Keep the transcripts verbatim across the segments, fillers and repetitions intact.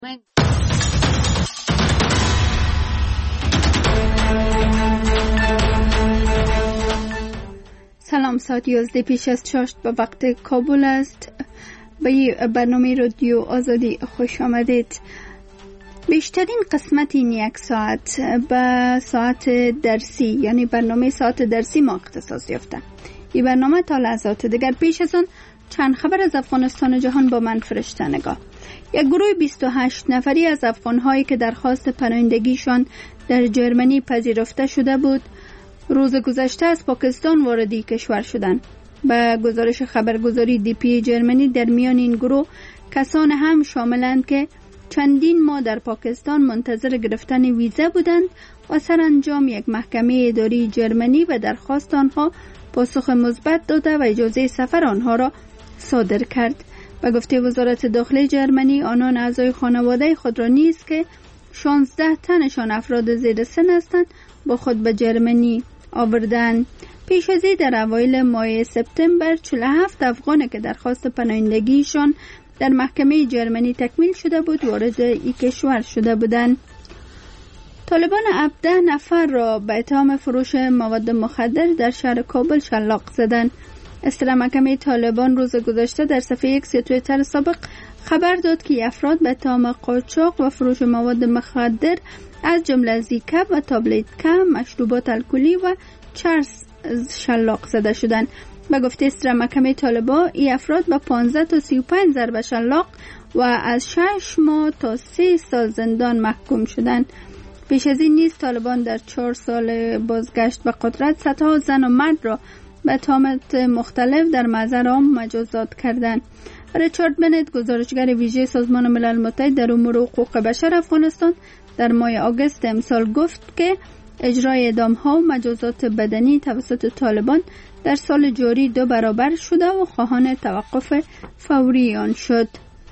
سلام، ساعت یازده پیش از چاشت به وقت کابل است. به برنامه رادیو آزادی خوش آمدید. بیشترین قسمت این یک ساعت به ساعت درسی یعنی برنامه ساعت درسی ما اختصاص یافته. این برنامه تا لحظات دیگر. پیش از آن چند خبر از افغانستان و جهان با من فرشته نگاه. یک گروه بیست و هشت نفری از افغان‌هایی که درخواست پناهندگیشان در جرمنی پذیرفته شده بود روز گذشته از پاکستان واردی کشور شدند. به گزارش خبرگزاری دی پی جرمنی در میان این گروه کسان هم شاملند که چندین ماه در پاکستان منتظر گرفتن ویزا بودند و سرانجام یک محکمه اداری جرمنی به درخواست آنها پاسخ مثبت داده و اجازه سفر آنها را صادر کرد. به گفته وزارت داخلی جرمنی، آنان اعضای خانواده خود را نیز که شانزده تنشان افراد زیر سن هستند با خود به جرمنی آوردند. پیش از این در اوایل ماه سپتامبر چهل و هفت افغان که درخواست پناهندگیشان در محکمه جرمنی تکمیل شده بود وارد این کشور شده بودند. طالبان هفده نفر را به اتهام فروش مواد مخدر در شهر کابل شلاق زدند. اصطلاح محکمه طالبان روز گذشته در صفحه ایکس توییتر سابق خبر داد که افراد به اتهام قاچاق و فروش مواد مخدر از جمله زیکب و تابلت کم، مشروبات الکلی و چرس شلاق زده شدند. به گفته اصطلاح محکمه طالبان، این افراد به پانزده تا سی و پنج ضربه شلاق و از شش ماه تا سه سال زندان محکوم شدند. پیش از این نیز طالبان در چهار سال بازگشت به قدرت صدها زن و مرد را به تهمات مختلف در محضر عام مجازات کردند. ریچارد بنت، گزارشگر ویژه سازمان ملل متحد در امور حقوق بشر افغانستان، در ماه آگوست امسال گفت که اجرای اعدام‌ها و مجازات بدنی توسط طالبان در سال جاری دو برابر شده و خواهان توقف فوری آن شد.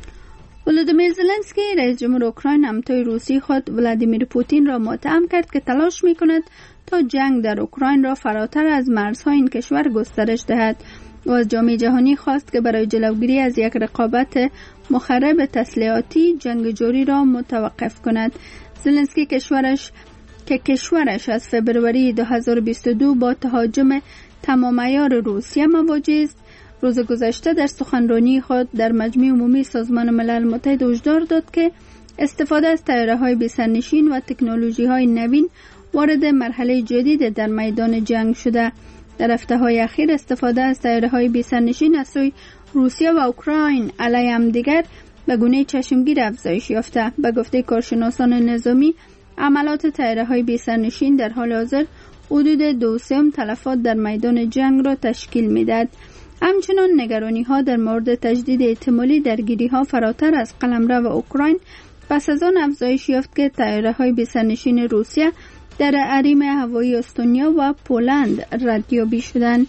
ولادیمیر زلنسکی، رئیس جمهور اوکراین، همتای روسی خود ولادیمیر پوتین را متهم کرد که تلاش می‌کند تا جنگ در اوکراین را فراتر از مرزهای این کشور گسترش دهد و از جامعه جهانی خواست که برای جلوگیری از یک رقابت مخرب تسلیحاتی جنگ جاری را متوقف کند. زلنسکی کشورش که کشورش از فبروری دو هزار و بیست و دو با تهاجم تمام عیار روسیه مواجه است، روز گذشته در سخنرانی خود در مجمع عمومی سازمان ملل متحد هشدار داد که استفاده از طیاره‌های بی‌سرنشین و تکنولوژی‌های نوین وارد مرحله جدید در میدان جنگ شده. در هفته‌های اخیر استفاده از طیاره‌های بی‌سرنشین از سوی روسیه و اوکراین علیه همدیگر به گونه چشمگیر افزایش یافته. به گفته کارشناسان نظامی، عملات طیاره‌های بی‌سرنشین در حال حاضر حدود دو سوم تلفات در میدان جنگ را تشکیل می‌دهد. همچنان نگرانی‌ها در مورد تجدید احتمالی درگیری‌ها فراتر از قلمرو اوکراین پس از آن افزایش یافت که طیاره‌های بی‌سرنشین روسیه در حریم هوایی استونیا و پولند ردیابی شدند.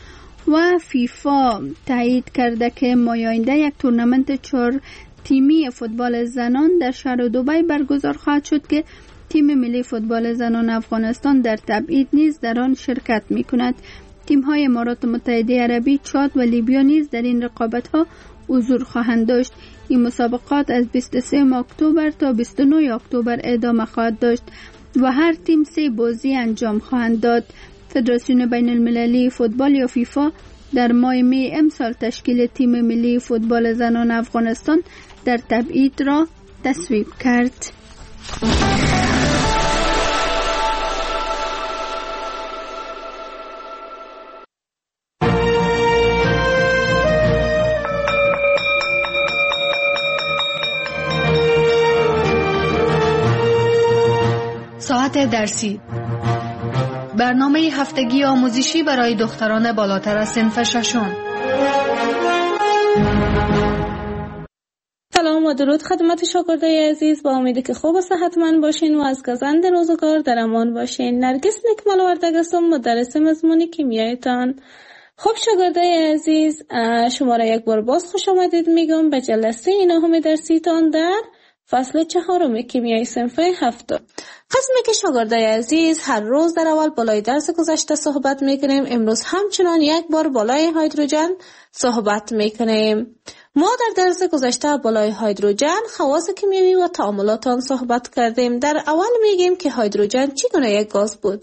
و فیفا تایید کرده که ماه آینده یک تورنمنت چهار تیمی فوتبال زنان در شهر دبی برگزار خواهد شد که تیم ملی فوتبال زنان افغانستان در تبعید نیز در آن شرکت می‌کند. تیم‌های امارات متحده عربی، چاد و لیبیا نیز در این رقابت‌ها حضور خواهند داشت. این مسابقات از بیست و سوم اکتبر تا بیست و نهم اکتبر ادامه خواهد داشت و هر تیم سه بازی انجام خواهند داد. فدراسیون بین المللی فوتبال یا فیفا در ماه می امسال تشکیل تیم ملی فوتبال زنان افغانستان در تبعید را تصویب کرد. ساعت درسی، برنامه هفتگی آموزشی برای دختران بالاتر از صنف ششم. سلام و درود خدمت شاگردای عزیز، با امیدی که خوب و صحتمند باشین و از گزند روزگار در امان باشین. نرگس نکمل وردگ هستم، مدرس مضمون کیمیایتان. خب شاگردای عزیز، شما را یک بار باز خوش آمدید میگم به جلسه نهم درسیتان در فصل چهارم کیمیای صنف هفتم. قسمی که شاگردای عزیز هر روز در اول بالای درس گذشته صحبت میکنیم، امروز همچنان یک بار بالای هیدروژن صحبت میکنیم. ما در درس گذشته بالای هیدروژن، خواص کیمیایی و تعاملات آن صحبت کردیم. در اول میگیم که هیدروژن چگونه یک گاز بود.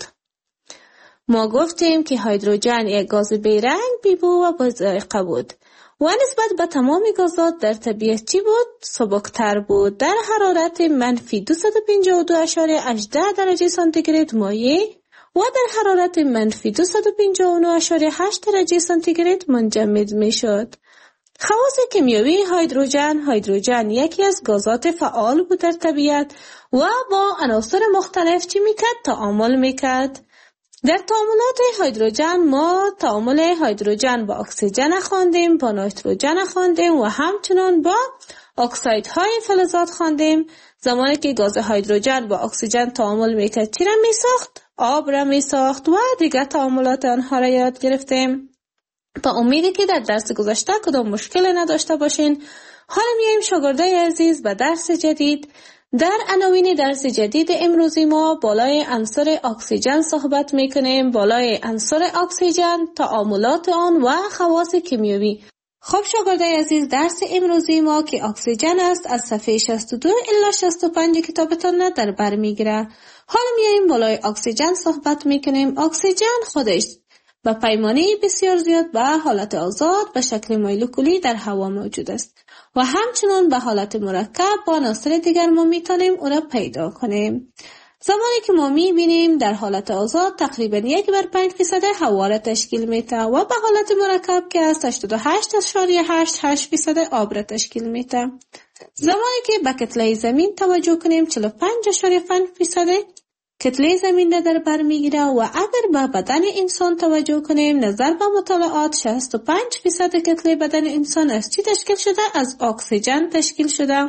ما گفتیم که هیدروژن یک گاز بیرنگ، بیبو و با ذائقه بود و نسبت به تمام گازات در طبیعت چی بود؟ سبکتر بود. در حرارت منفی دویست و پنجاه و دو اشاریه هجده درجه سانتیگراد مایع و در حرارت منفی دویست و پنجاه و نه اشاریه هشت درجه سانتیگراد منجمد می شد. خواص کیمیایی هیدروژن: هیدروژن یکی از گازات فعال بود در طبیعت و با عناصر مختلف چی میکرد؟ تعامل میکرد. در تعاملات هیدروژن ما تعامل هیدروژن با اکسیژن خواندیم، با نیتروژن خواندیم و همچنان با اکسایدهای فلزات خواندیم. زمانی که گاز هیدروژن با اکسیژن تعامل میکرد چی را میساخت؟ آب را میساخت و دیگر تعاملات آنها را یاد گرفتیم. با امیدی که در درس گذشته کدام مشکل نداشته باشین. حالا میایم شاگردای عزیز به درس جدید. در عناوین درس جدید امروزی ما بالای عنصر اکسیژن صحبت میکنیم. بالای عنصر اکسیژن، تعاملات آن و خواص کیمیایی. خب شاگردای عزیز، درس امروزی ما که اکسیژن است از صفحه شصت و دو الی شصت و پنج کتابتان در بر میگیره. حالا میایم بالای اکسیژن صحبت میکنیم. اکسیژن خودش به پیمانه بسیار زیاد به حالت آزاد به شکل مولکولی در هوا موجود است و همچنان به حالت مرکب با عناصر دیگر ما میتونیم او را پیدا کنیم. زمانی که ما میبینیم در حالت آزاد تقریبا یک بر پنج فیصد هوا را تشکیل میده و به حالت مرکب که از هشتاد و هشت اشاریه هشت هشت فیصد آب را تشکیل میده. زمانی که به کتله زمین توجه کنیم چهل و پنج اشاریه پنج فیصد کتله زمین را در بر میگیره و اگر به بدن انسان توجه کنیم نظر به مطالعات شصت و پنج فیصد کتله بدن انسان از چی تشکیل شده؟ از اکسیژن تشکیل شده.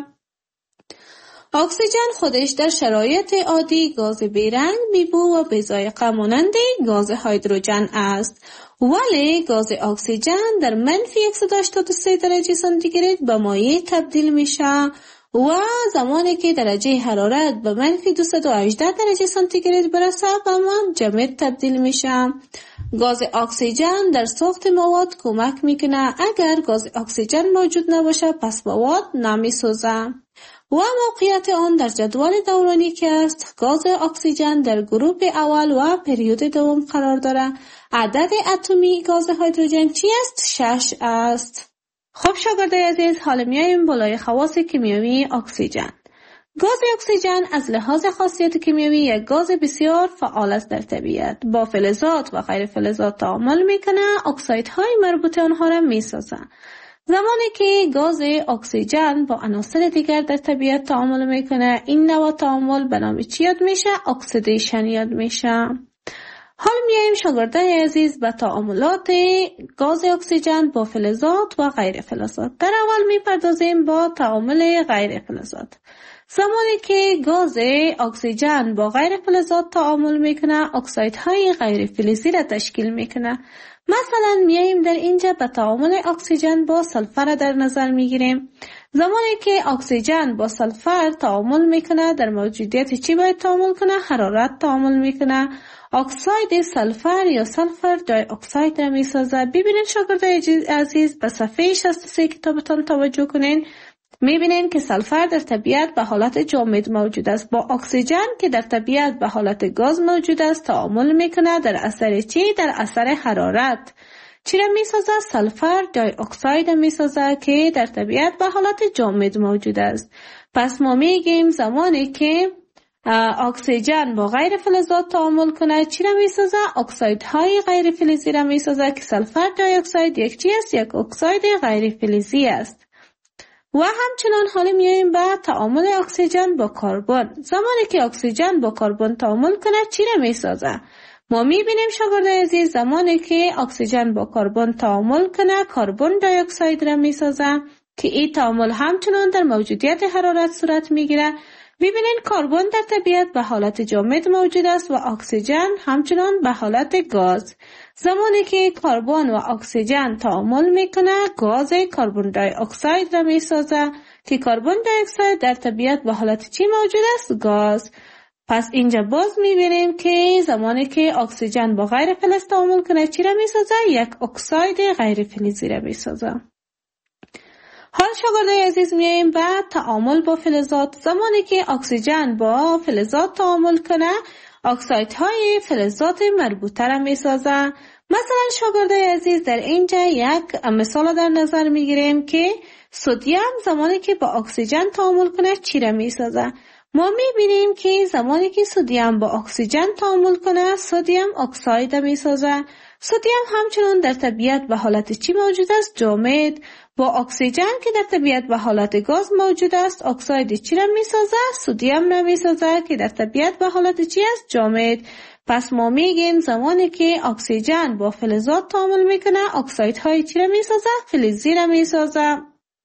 اکسیژن خودش در شرایط عادی گاز بیرنگ، بیبو و بی‌ذائقه مانند گاز هیدروژن است، ولی گاز اکسیژن در منفی صد و هشتاد و سه درجه سانتیگراد به مایع تبدیل میشه و زمانی که درجه حرارت به منفی دویست و هجده درجه سانتیگراد برسه به منجمد تبدیل میشه. گاز اکسیژن در ساخت مواد کمک میکنه. اگر گاز اکسیژن موجود نباشه پس مواد نمیسوزه. و موقعیت آن در جدول دورانی که است، گاز اکسیژن در گروه اول و پریود دوم قرار داره. عدد اتمی گاز هیدروژن چی است؟ شش است. خب شاگردای عزیز، حالا میایم بالای خواص کیمیایی اکسیژن. گاز اکسیژن از لحاظ خاصیت کیمیایی یک گاز بسیار فعال است در طبیعت. با فلزات و غیر فلزات تعامل میکنه، اکسایدهای مربوط آنها را میسازه. زمانی که گاز اکسیژن با عناصر دیگر در طبیعت تعامل میکنه، این نوع تعامل به نام چی یاد میشه؟ اکسیدیشن یاد میشه. حالا میایم شاگردای عزیز به تعاملات گاز اکسیژن با فلزات و غیر فلزات. در اول میپردازیم با تعامل غیر فلزات. زمانی که گاز اکسیژن با غیر فلزات تعامل میکنه، اکسایدهای غیر فلزی را تشکیل میکنه. مثلا میایم در اینجا به تعامل اکسیژن با سلفر در نظر میگیریم. زمانی که اکسیژن با سلفر تعامل میکنه، در موجودیت چی باید تعامل کنه؟ حرارت تعامل میکنه. اکساید سلفر یا سلفر دای اکساید را میسازه. ببینید شاگردای عزیز، به صفحه شصت و سه کتابتان توجه کنین. میبینین که سلفر در طبیعت به حالت جامد موجود است. با اکسیژن که در طبیعت به حالت گاز موجود است تعامل میکنه. در اثر چی؟ در اثر حرارت. چی را میسازه؟ سلفر دای اکساید میسازه که در طبیعت به حالت جامد موجود است. پس ما میگیم زمانی که اکسیژن با غیر فلزات تعامل کنه چی را میسازه؟ اکسایدهای غیر فلزی را میسازه که سلفر دای اکساید یک چی است؟ یک اکساید غیر فلزی است. و همچنان حالا میایم به تعامل اکسیژن با کربن. زمانی که اکسیژن با کربن تعامل کنه چی را میسازه؟ ما میبینیم شاگردای عزیز، زمانی که اکسیژن با کربن تعامل کنه کربن دی اکساید را میسازه که این تعامل همچنان در موجودیت حرارت صورت میگیره. ببینید کربن در طبیعت به حالت جامد موجود است و اکسیژن همچنان به حالت گاز. زمانی که کربن و اکسیژن تعامل میکنه گاز کربن دی اکساید را میسازه که کربن دی اکساید در طبیعت به حالت چی موجود است؟ گاز. پس اینجا باز میبینیم که زمانی که اکسیژن با غیر فلز تعامل کنه چی را میسازه؟ یک اکساید غیر فلزی را میسازه. حال شاگردای عزیز میاییم به تعامل با فلزات. زمانی که اکسیژن با فلزات تعامل کنه اکسایدهای فلزات مربوطه را میسازه. مثلا شاگردای عزیز در اینجا یک مثال در نظر میگیریم که سدیم زمانی که با اکسیژن تعامل کنه چی را میسازه. ما میبینیم که زمانی که سدیم با اکسیژن تعامل کنه سدیم اکساید میسازه. سدیم همچنان در طبیعت به حالت چی موجود است؟ جامد. با اکسیژن که در طبیعت به حالت گاز موجود است اکساید چی را میسازه؟ سدیم را میسازه که در طبیعت به حالت چی است؟ جامد. پس ما میگیم زمانی که اکسیژن با فلزات تعامل میکنه اکسایدهای چی را میسازه؟ فلزی را میسازه.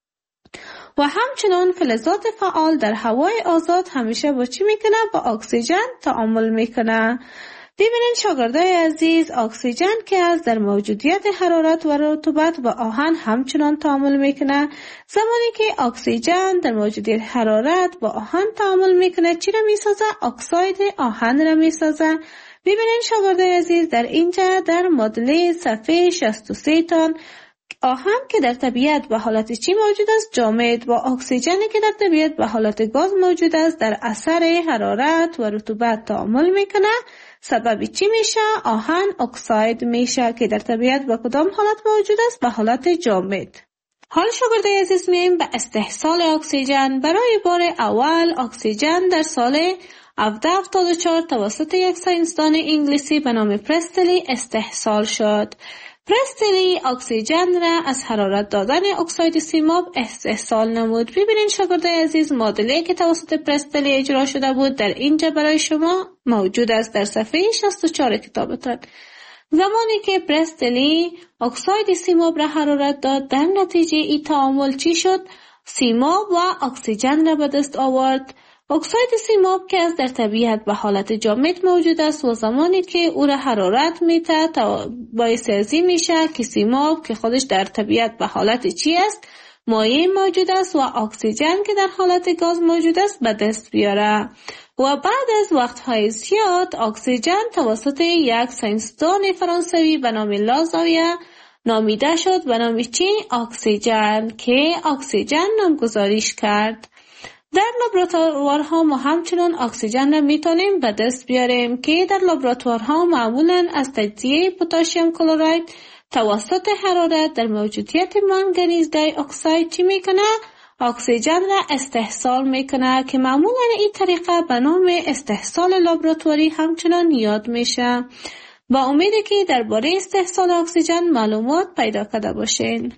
و همچنان فلزات فعال در هوای آزاد همیشه با چی میکنه؟ با اکسیژن تعامل میکنه. ببینید شاگردای عزیز اکسیژن که از در موجودیت حرارت و رطوبت با آهن همچنان تعامل میکنه. زمانی که اکسیژن در موجودیت حرارت با آهن تعامل میکنه چی را میسازه؟ اکساید آهن را میسازه. ببینید شاگردای عزیز در اینجا در معادله صفحه شصت و سه تان آهن که در طبیعت به حالت چی موجود است؟ جامد. با اکسیژنی که در طبیعت به حالت گاز موجود است در اثر حرارت و رطوبت تعامل میکنه. سبب چی میشه؟ آهن اکساید میشه که در طبیعت به کدام حالت موجود است؟ به حالت جامد. حال شاگردای عزیز میایم به استحصال اکسیژن. برای بار اول اکسیژن در سال هفده هفتاد و چهار توسط یک ساینسدان انگلیسی به نام پرستلی استحصال شد. پرستلی اکسیژن را از حرارت دادن اکساید سیماب استحصال نمود. ببینید شاگردای عزیز معادله که توسط پرستلی اجرا شده بود در اینجا برای شما موجود است در صفحه شصت و چهار کتابتان. زمانی که پرستلی اکساید سیماب را حرارت داد در نتیجه این تعامل چی شد؟ سیماب و اکسیژن را به دست آورد. اکساید سیماب که از در طبیعت به حالت جامد موجود است و زمانی که او را حرارت میده باعث ازی میشه که سیماب که خودش در طبیعت به حالت چی است؟ مایع موجود است و اکسیژن که در حالت گاز موجود است به دست بیاره. و بعد از وقتهای زیاد اکسیژن توسط یک ساینسدان فرانسوی به نام لازاویه نامیده شد به نام چی؟ اکسیژن که اکسیژن نامگذاریش کرد. در لابراتوارها ما همچنان اکسیژن را میتونیم به دست بیاریم که در لابراتوارها معمولا از تجزیه پتاسیم کلراید توسط حرارت در موجودیت منگنیز دی اکساید چی میکنه؟ اکسیژن را استحصال میکنه که معمولا این طریقه به نام استحصال لابراتواری همچنان یاد میشه. با امیدی که درباره استحصال اکسیژن معلومات پیدا کرده باشین.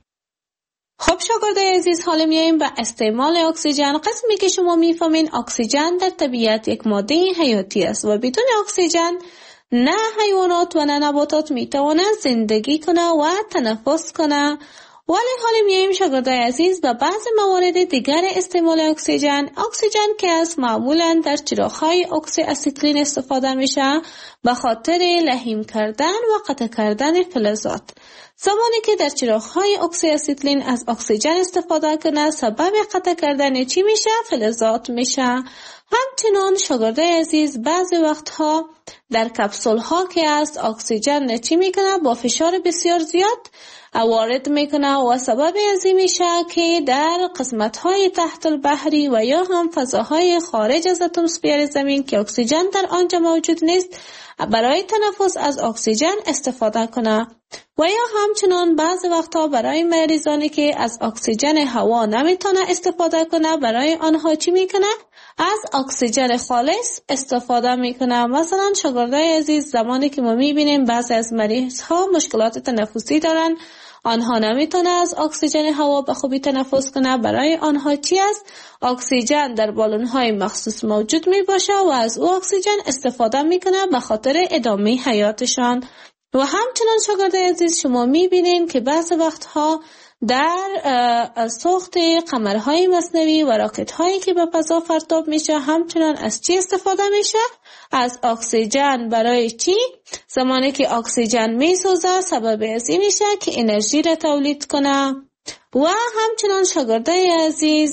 خب شاگردای عزیز حالا میاییم به استعمال اکسیژن. قسمی که شما میفهمین اکسیژن در طبیعت یک ماده حیاتی است و بدون اکسیژن نه حیوانات و نه نباتات میتوانند زندگی کنه و تنفس کنه. ولی حالا میاییم شاگردای عزیز به بعض موارد دیگر استعمال اکسیژن. اکسیژن که از معمولا در چراغ‌های اکسی اسیتیلین استفاده میشه به خاطر لحیم کردن و قطع کردن فلزات. زمانی که در چراغ‌های اکسی اسیتیلین از اکسیژن استفاده کنه سبب قطع کردن چی میشه؟ فلزات میشه. همچنان شاگردای عزیز بعضی وقتها در کپسول ها که از اکسیژن چی میکنه؟ با فشار بسیار زیاد وارد میکنه و سبب ازی میشه که در قسمت های تحت البحری و یا هم فضاهای خارج از اتمسفر زمین که اکسیژن در آنجا موجود نیست برای تنفس از اکسیژن استفاده کنه. و یا همچنان بعض وقتا برای مریضانی که از اکسیژن هوا نمیتونه استفاده کنه برای آنها چی میکنه؟ از اکسیژن خالص استفاده میکنه. مثلا شاگردای عزیز زمانی که ما میبینیم بعضی از مریض ها مشکلات تنفسی دارن آنها نمیتونه از اکسیژن هوا به خوبی تنفس کنه برای آنها چی است؟ اکسیژن در بالون های مخصوص موجود می باشه و از او اکسیژن استفاده میکنه به خاطر ادامه حیاتشان. و همچنان شاگردای عزیز شما میبینین که بعض وقتها در ساخت قمرهای مصنوعی و راکت هایی که به فضا پرتاب میشه همچنان از چی استفاده میشه؟ از اکسیژن. برای چی؟ زمانی که اکسیژن میسوزه سبب از این میشه که انرژی را تولید کنه. و همچنان شاگردای عزیز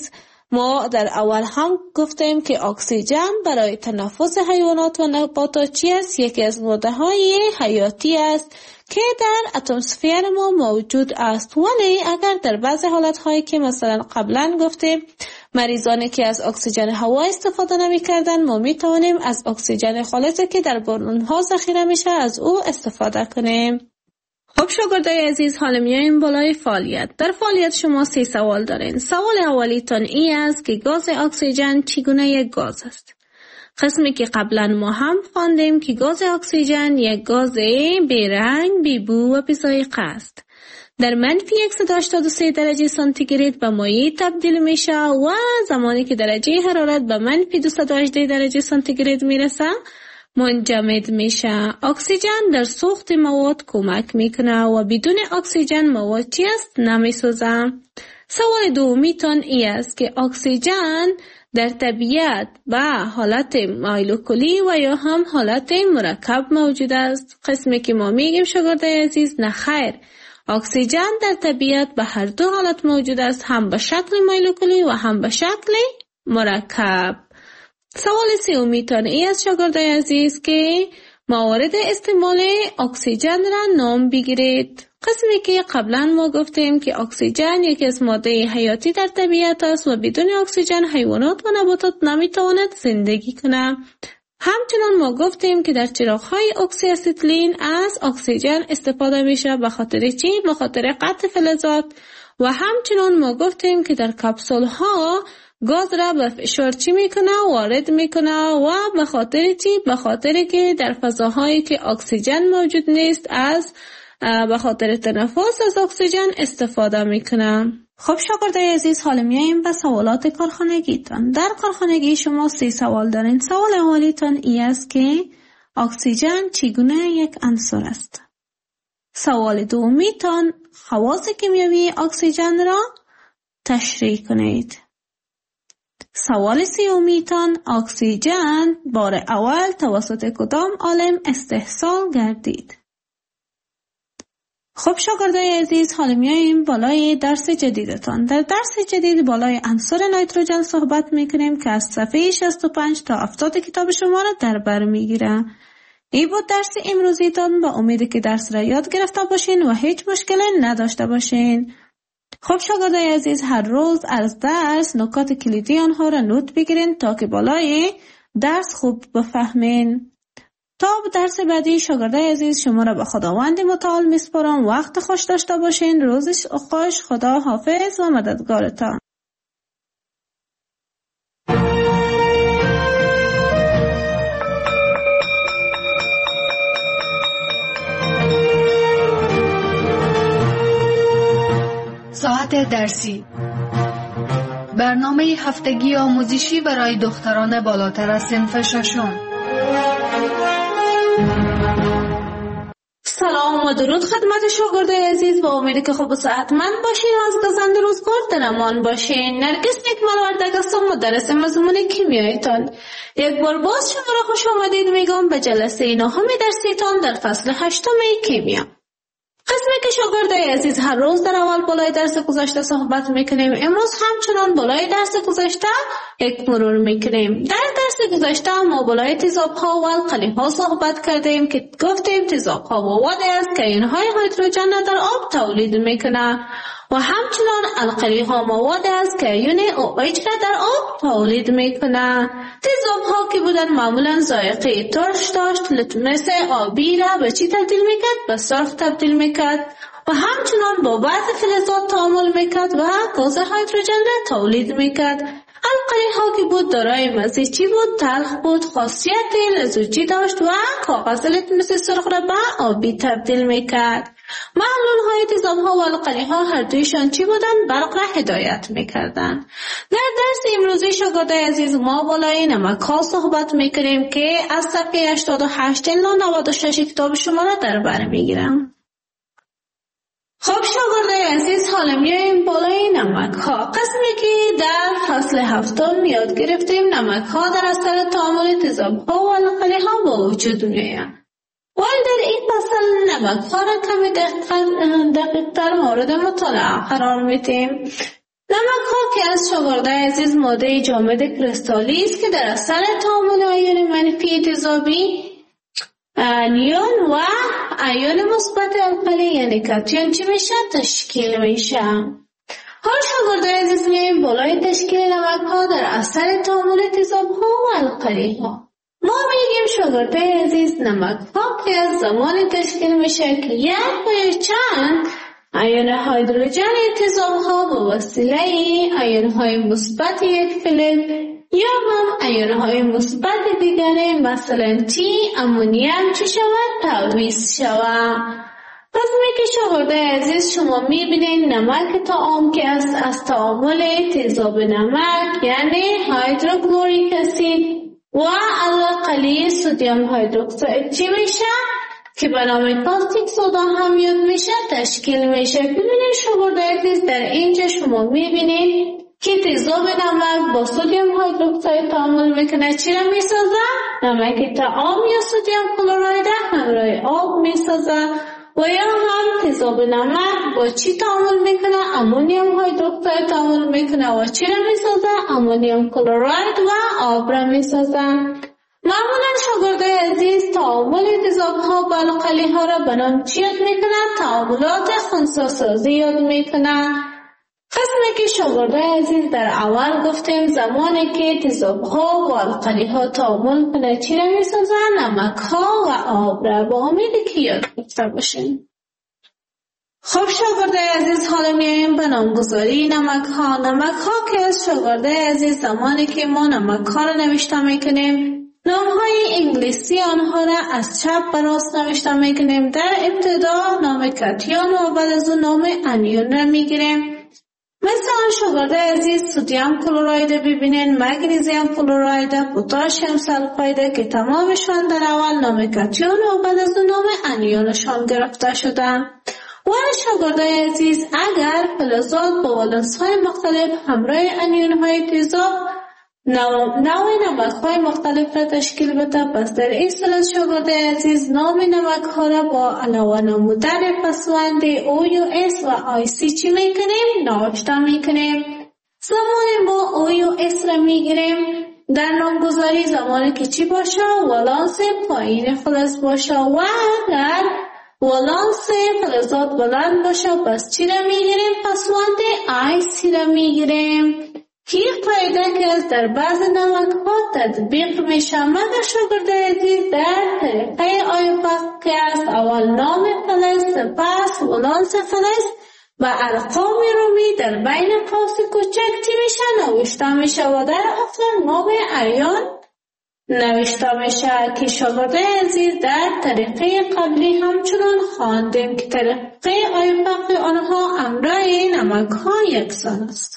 ما در اول هم گفتیم که اکسیژن برای تنفس حیوانات و نباتات چی است؟ یکی از ماده‌های حیاتی است که در اتمسفر ما موجود است. ولی اگر در بعض حالت‌هایی که مثلا قبلا گفتیم مریضانی که از اکسیژن هوا استفاده نمی‌کردن، ما می‌توانیم از اکسیژن خالصی که در بالون‌ها ذخیره میشه از او استفاده کنیم. خب شاگردای عزیز، حالا میایم بالای فعالیت. در فعالیت شما سه سوال دارین. سوال اولیتون این است که گاز اکسیژن چگونه یک گاز است؟ قسمی که قبلا ما هم خواندیم که گاز اکسیژن یک گاز بی رنگ، بی بو و بی ذائقه است. در منفی صد و هشتاد و سه درجه سانتیگراد به مایع تبدیل میشه و زمانی که درجه حرارت به منفی دویست و هجده درجه سانتیگراد میرسه منجمد میشه. اکسیژن در سوخت مواد کمک میکنه و بدون اکسیژن مواد چی است؟ نمیسوزه. سوال دومیتون ای است که اکسیژن در طبیعت به حالت مولکولی و یا هم حالت مرکب موجود است. قسمی که ما میگیم شاگردای عزیز نه خیر، اکسیژن در طبیعت به هر دو حالت موجود است، هم به شکل مولکولی و هم به شکل مرکب. سوال سومیتان ای است شاگردای عزیز که موارد استعمال اکسیژن را نام بگیرید. قسمی که قبلا ما گفتیم که اکسیژن یکی از ماده حیاتی در طبیعت است و بدون اکسیژن حیوانات و نباتات نمیتواند زندگی کنند. همچنان ما گفتیم که در چراغ‌های اکسی استیلین از اکسیژن استفاده میشه به خاطر چی؟ به خاطر قطع فلزات. و همچنان ما گفتیم که در کپسول‌ها گاز را به فشار چی میکنه؟ وارد میکنه و به خاطر چی؟ به خاطر که در فضاهایی که اکسیژن موجود نیست از به خاطر تنفس از اکسیژن استفاده میکنه. خب شاگردای عزیز، حالا میایم به سوالات کارخانگیتان. در کارخانگی شما سه سوال دارین. سوال اولیتان این است که اکسیژن چگونه یک عنصر است؟ سوال دومیتان خواص کیمیایی اکسیژن را تشریح کنید. سوال سومیتان اکسیژن بار اول توسط کدام عالم استحصال گردید؟ خب شاگردای عزیز، حالا میاییم بالای درس جدیدتان. در درس جدید بالای عنصر نیتروژن صحبت میکنیم که از صفحه شصت و پنج تا هفتاد کتاب شما را در بر میگیره. این بود درس امروزیتان. با امید که درس را یاد گرفته باشین و هیچ مشکلی نداشته باشین. خب شاگردای عزیز، هر روز از درس نکات کلیدی آنها را نوت بگیرین تا که بالای درس خوب بفهمین. تا به درس بعدی شاگردای عزیز، شما را به خداوند متعال میسپارم. وقت خوش داشته باشین. روز خوش. خدا حافظ و مددگارتان. ساعت درسی، برنامه هفتگی آموزشی برای دختران بالاتر از صنف ششم. سلام و درود خدمت شاگردای عزیز. با امید که خوب و صحتمند باشین و از گزند روزگار در امان باشین. نرگس نکمل وردگ هستم، مدرس مضمون کیمیایتان. یک بار باز شما را خوش آمدید میگم به جلسه نهم درسیتان در فصل هشتم کیمیا. قسمی که شاگردای عزیز هر روز در اول بالای درس گذشته صحبت میکنیم، امروز همچنان بالای درس گذشته یک مرور میکنیم. در درس گذشته ما بالای تیزاب‌ها و القلی‌ها صحبت کردیم که گفتیم تیزاب‌ها موادی است که اینهای هیدروژن در آب تولید میکنه و همچنان القلی‌ها موادی است که ایون OH را در آب تولید میکنه. تیزاب‌ها که بودن معمولا ذائقه ترش داشت، لتمس آبی را به چی تبدیل میکرد؟ به سرخ تبدیل میکرد و همچنان با بعض فلزات تعامل میکرد و گاز هیدروژن را تولید میکرد. القلی‌ها که بود دارای مزه چی بود؟ تلخ بود، خاصیت لزوجی داشت و کاغذ لتمس سرخ را به آبی تبدیل میکرد. محلول‌های تیزاب‌ها و القلی‌ها هر دویشان چی بودن؟ برق را هدایت میکردن. در درس امروزی شاگردای عزیز ما بالای نمک‌ها صحبت میکنیم که از صفحه هشتاد و هشت الی نود و شش کتاب شما را در بر میگیرم. خب شاگردای عزیز، حالا میایم بالای نمک‌ها. قسمی که در فصل هفتم یاد گرفتیم نمک‌ها در اثر تعامل تیزاب‌ها و القلی‌ها با وجود میآیند. ولی در این فصل نمک‌ها را کمی دقیق‌تر مورد مطالعه قرار میدیم. نمک ها که از شاگرده عزیز ماده جامد کریستالی است که در اثر تعامل آیون منفی تضادی انیون و ایون مثبت القلی یعنی کاتیون چی میشه؟ تشکیل میشه. حال شاگرده عزیز میگیم بالای تشکیل نمک ها در اثر تعامل تضاد ها و القلی ها. ما میگیم شاگرده عزیز نمک ها که از زمان تشکیل میشه که یک و چند ایون هیدروژن تضاد ها به وسیله ایون های مثبت یک فلز یا هم ایون های مثبت دیگری مثلا تی امونیم چی شود؟ تعویض شود. پس میگه شاگرده عزیز شما میبینید نمک طعام که است از تعامل تضاد نمک یعنی هیدروکلوریک اسید و القلی سدیم هیدروکساید چی میشه؟ که به نام کاستیک سودا هم یاد میشه تشکیل میشه. ببینید شاگرده عزیز در اینجا شما میبینید که تضاد نمک با سدیم هیدروکساید تعامل میکنه چی را میسازه؟ نمک طعام یا سدیم کلراید همراه آب میسازه و یا هم تضاد نمک با چی تعامل میکنه؟ امونیم هیدروکساید تعامل میکنه و چی را میسازه؟ امونیم کلراید و آب را میسازه. معمولا شاگرده عزیز تعامل تضادها با القلی ها را به نام چی یاد میکنه؟ تعاملات خنثی‌سازی یاد میکنه. قسمی که شاگرده عزیز در اول گفتیم زمانی که تضادها و القلی ها تعامل کنه چی را میسازه؟ نمک ها و آب را. با امیدی که یاد گرفته باشین. خب شاگرده عزیز حالا میایم به نامگذاری نمک ها. نمک ها که از شاگرده عزیز زمانی که ما نمک ها را نوشته میکنیم نام های انگلیسی آنها را از چپ به راست نوشته میکنیم. در ابتدا نام کاتیون و بعد از اون نام انیون را میگیریم. مثلا شاگرده عزیز سدیم کلراید ببینین، مگنیزیم کلراید، پتاسیم سلفاید که تمامشان در اول نام کاتیون و بعد از اون نام انیونشان گرفته شدن. ولی شاگرده عزیز اگر فلزات با ولنس های مختلف همراه انیون های تضاد نوع نمک های مختلف را تشکیل بده، پس در این صورت شاگرده عزیز نام نمک ها را با علاوه نمودن پسوند او یو اس و آی سی چی میکنیم؟ نوشته میکنیم. زمان ما او یو اس را میگیریم در نامگذاری زمانی که چی باشه؟ ولانس پایین فلز باشه و اگر ولانس فلزات بلند باشه پس چی را میگیریم؟ پسوند آی سی را میگیریم. یک قاعده که از در بعض نمک ها تطبیق میشه مگر شاگرده عزیز در طریقه آیوپاک که از اول نام فلز سپس ولانس فلز و ارقام رومی در بین قوس کوچک چی میشه؟ نوشته میشه و در آخر نام ایون نوشته میشه که شاگرده عزیز در طریقه قبلی همچنان خواندیم که طریقه آیوپاک آنها امرای نمک ها یکسان است.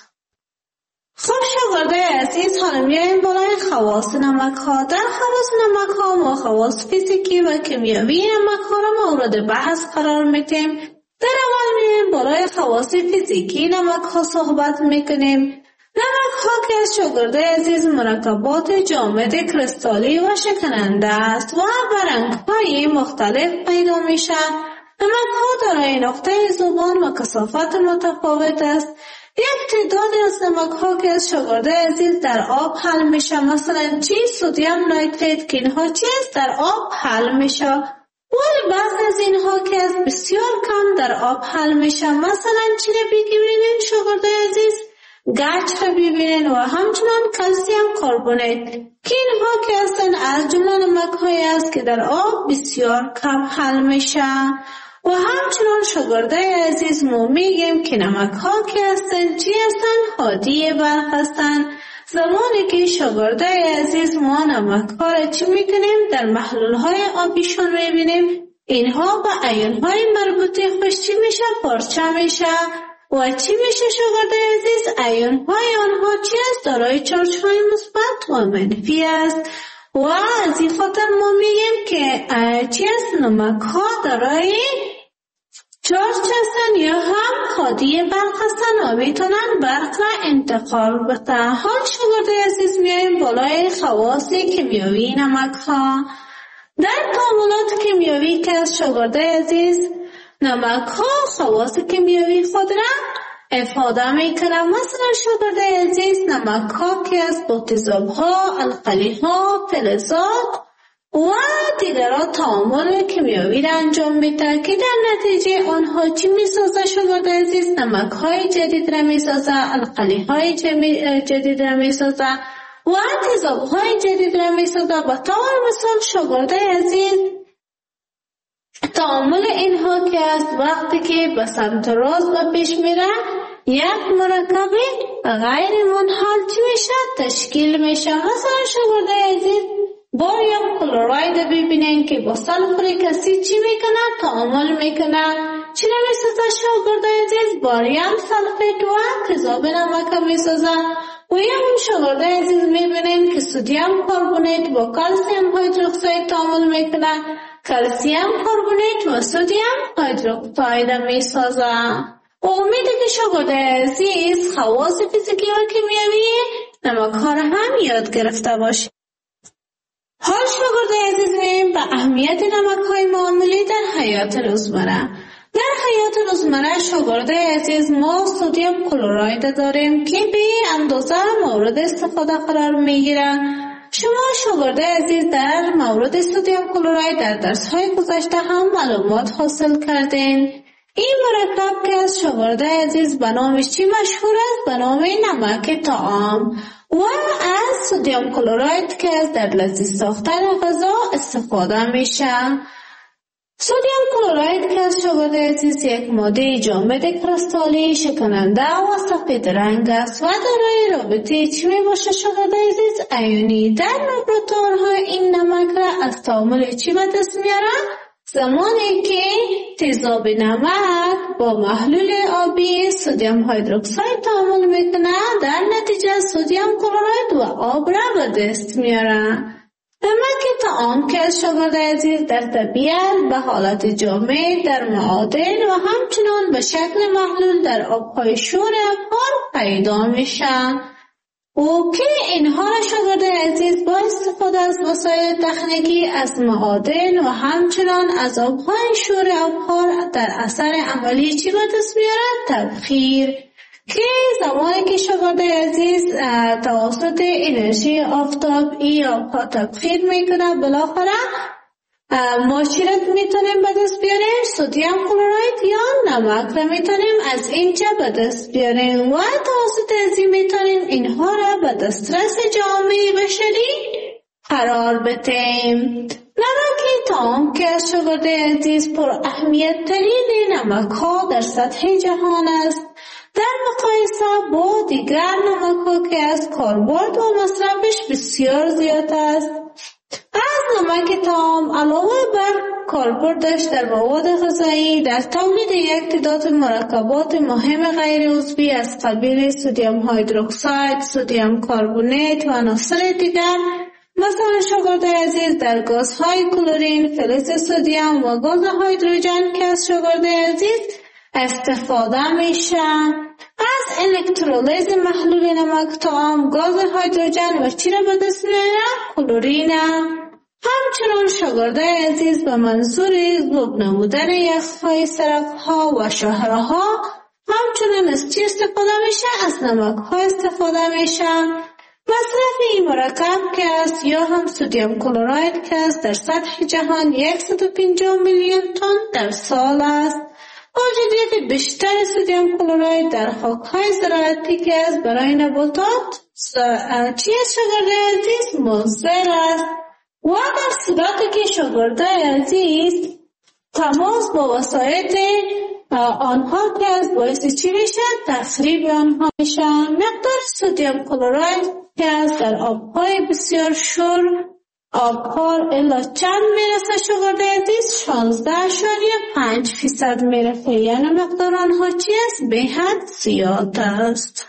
خب شاگرده عزیز حالا میایم بالای خواص نمک ها. در خواص نمک ها ما خواص فیزیکی و کیمیایی نمک ها را مورد بحث قرار میدیم. در اول میایم بالای خواص فیزیکی نمک ها صحبت میکنیم. نمک ها که از شاگرده عزیز مرکبات جامد کریستالی و شکننده است و به رنگ های مختلف پیدا میشه. نمک ها دارای نقطه ذوبان و کثافت متفاوت است. یک تعداد از نمک ها که از شاگرده عزیز در آب حل میشه مثلا چی؟ سدیم نایتریت که اینها چی است؟ در آب حل میشه. ولی بعض از اینها که از بسیار کم در آب حل میشه مثلا چی را بگیرین شاگرده عزیز؟ گچ را ببینین و همچنان کلسیم کربونات که اینها که هستن از جمله نمک هایی است که در آب بسیار کم حل میشه. و همچنان شاگرده عزیز ما میگیم که نمک ها که هستن چی هستن؟ هادی برق هستن. زمانی که شاگرده عزیز ما نمک ها را چی میکنیم؟ در محلول های آبیشون میبینیم اینها با ایون های مربوطه خوش چی میشه؟ پارچه میشه. و چی میشه شاگرده عزیز؟ ایون های آنها چی است؟ دارای چارج های مثبت و منفی است. و از این خاطر ما میگیم که چی است؟ نمک ها دارای چارج هستن یا هم هادی برق هستن و میتونن برق را انتقال بده. حال شاگرده عزیز میایم بالای خواص کیمیایی نمک ها. در تعاملات کیمیایی که از شاگرده عزیز نمک ها خواص کیمیایی خود را افاده میکنم. مثلا شاگرده عزیز نمک ها که از با تیزاب ها، القلی ها، فلزات و دیگران تعامل کیمیایی را انجام میده که در نتیجه آنها چی میسازه شاگرده عزیز؟ نمک های جدید را میسازه، القلی های جدید را میسازه و تیزاب های جدید را میسازه. به طور مثال شاگرده عزیز تعامل اینها که از وقتی که به سمت راست و پیش میره یک مرکب غیر منحل چی میشه؟ تشکیل میشه. مثلا شاگرده عزیز باریوم کلوراید ببینین که با سلفوریک اسید چی میکنه؟ تعامل میکنه. چی نمیسازه شاگرده عزیز؟ باریوم سلفیت و تیزاب نمک میسازه. و یا هم شاگرده عزیز میبینین که سدیم کربونیت با کلسیم هیدروکساید تعامل میکنه. کلسیم کربونیت و سدیم هیدروکساید میسازه. و امیده که شاگرده عزیز خواص فیزیکی و کیمیایی نمک ها را هم یاد گرفته باشه. حال شاگرده عزیز میم به اهمیت نمک های معمولی در حیات روزمره. در حیات روزمره شاگرده عزیز ما سدیم کلوراید داریم که به اندازه مورد استفاده قرار میگیره. شما شاگرده عزیز در مورد سدیم کلوراید در درس های گذشته هم معلومات حاصل کردین. این مرکب که از شاگرده عزیز به نامش چی مشهور است؟ به نام نمک طعام و از سدیم کلوراید که از در لذیذ ساختن غذا استفاده میشه. سدیم کلوراید که از شاگرده عزیز یک ماده جامد کریستالی شکننده و سفید رنگ است و دارای رابطه چی می باشه شاگرده عزیز؟ ایونی. در لابراتوارها این نمک را از تعامل چی به دست میاره؟ زمانی که تیزاب نمک با محلول آبی سدیم هیدروکساید تعامل میکنه در نتیجه سدیم کلوراید و آب را به دست میاره. نمک طعام که از شاگرده عزیز در طبیعت به حالت جامد در معادن و همچنان به شکل محلول در آبهای شور ابحار پیدا میشه. و که اینها را شاگرده عزیز با استفاده از وسایل تکنیکی از معادن و همچنان از آبهای شور ابحار در اثر عملی چی به دست میاره؟ تبخیر. که زمانی که شاگرده عزیز توسط انرژی آفتاب این آبها تبخیر میکنه بالاخره ما چی را میتونیم به دست بیاریم؟ سدیم کلوراید یا نمک را میتونیم از اینجا به دست بیاریم و توسط ازی میتونیم اینها را به دسترس جامعه بشری قرار بدیم. نمک طعام که از شاگرده عزیز پر اهمیت ترین نمک ها در سطح جهان است در مقایسه با دیگر نمک ها که از کاربرد و مصرفش بسیار زیاد است. از نمک طعام علاوه بر کاربردش در مواد غذایی در تولید یک تعداد مرکبات مهم غیر عضوی از قبیل سدیم هیدروکساید، سدیم کربونیت و عناصر دیگر مثلا شاگرده عزیز در گازهای کلورین، فلز سدیم و گاز هیدروژن که از شاگرده عزیز استفاده میشه. از الکترولیز محلول نمک طعام گاز هیدروژن و چی را به دست میاره؟ کلورین. همچنان شاگرده عزیز به منظور ذوب نمودن یخهای سرک‌ها و شاهره‌ها همچنان از چی استفاده میشه؟ از نمک ها استفاده میشه. مصرف این مرکب که است یا هم سدیم کلوراید که است در سطح جهان صد و پنجاه میلیون تن در سال است. موجودیت بیشتر سدیم کلوراید در خاک‌های زراعتی که است برای نباتات چی است شاگرده عزیز؟ مضر است. و در صورتی که شاگرده عزیز تماس با وسایل آنها که از باعث چی میشه؟ تخریب آنها میشه. مقدار سدیم کلوراید که از در آبهای بسیار شور آبخوار الا چند میرسه شاگرده عزیز؟ شانزده اشاریه پنج فیصد میرسه. یعنی مقدار آنها چی است؟ به حد زیاد است.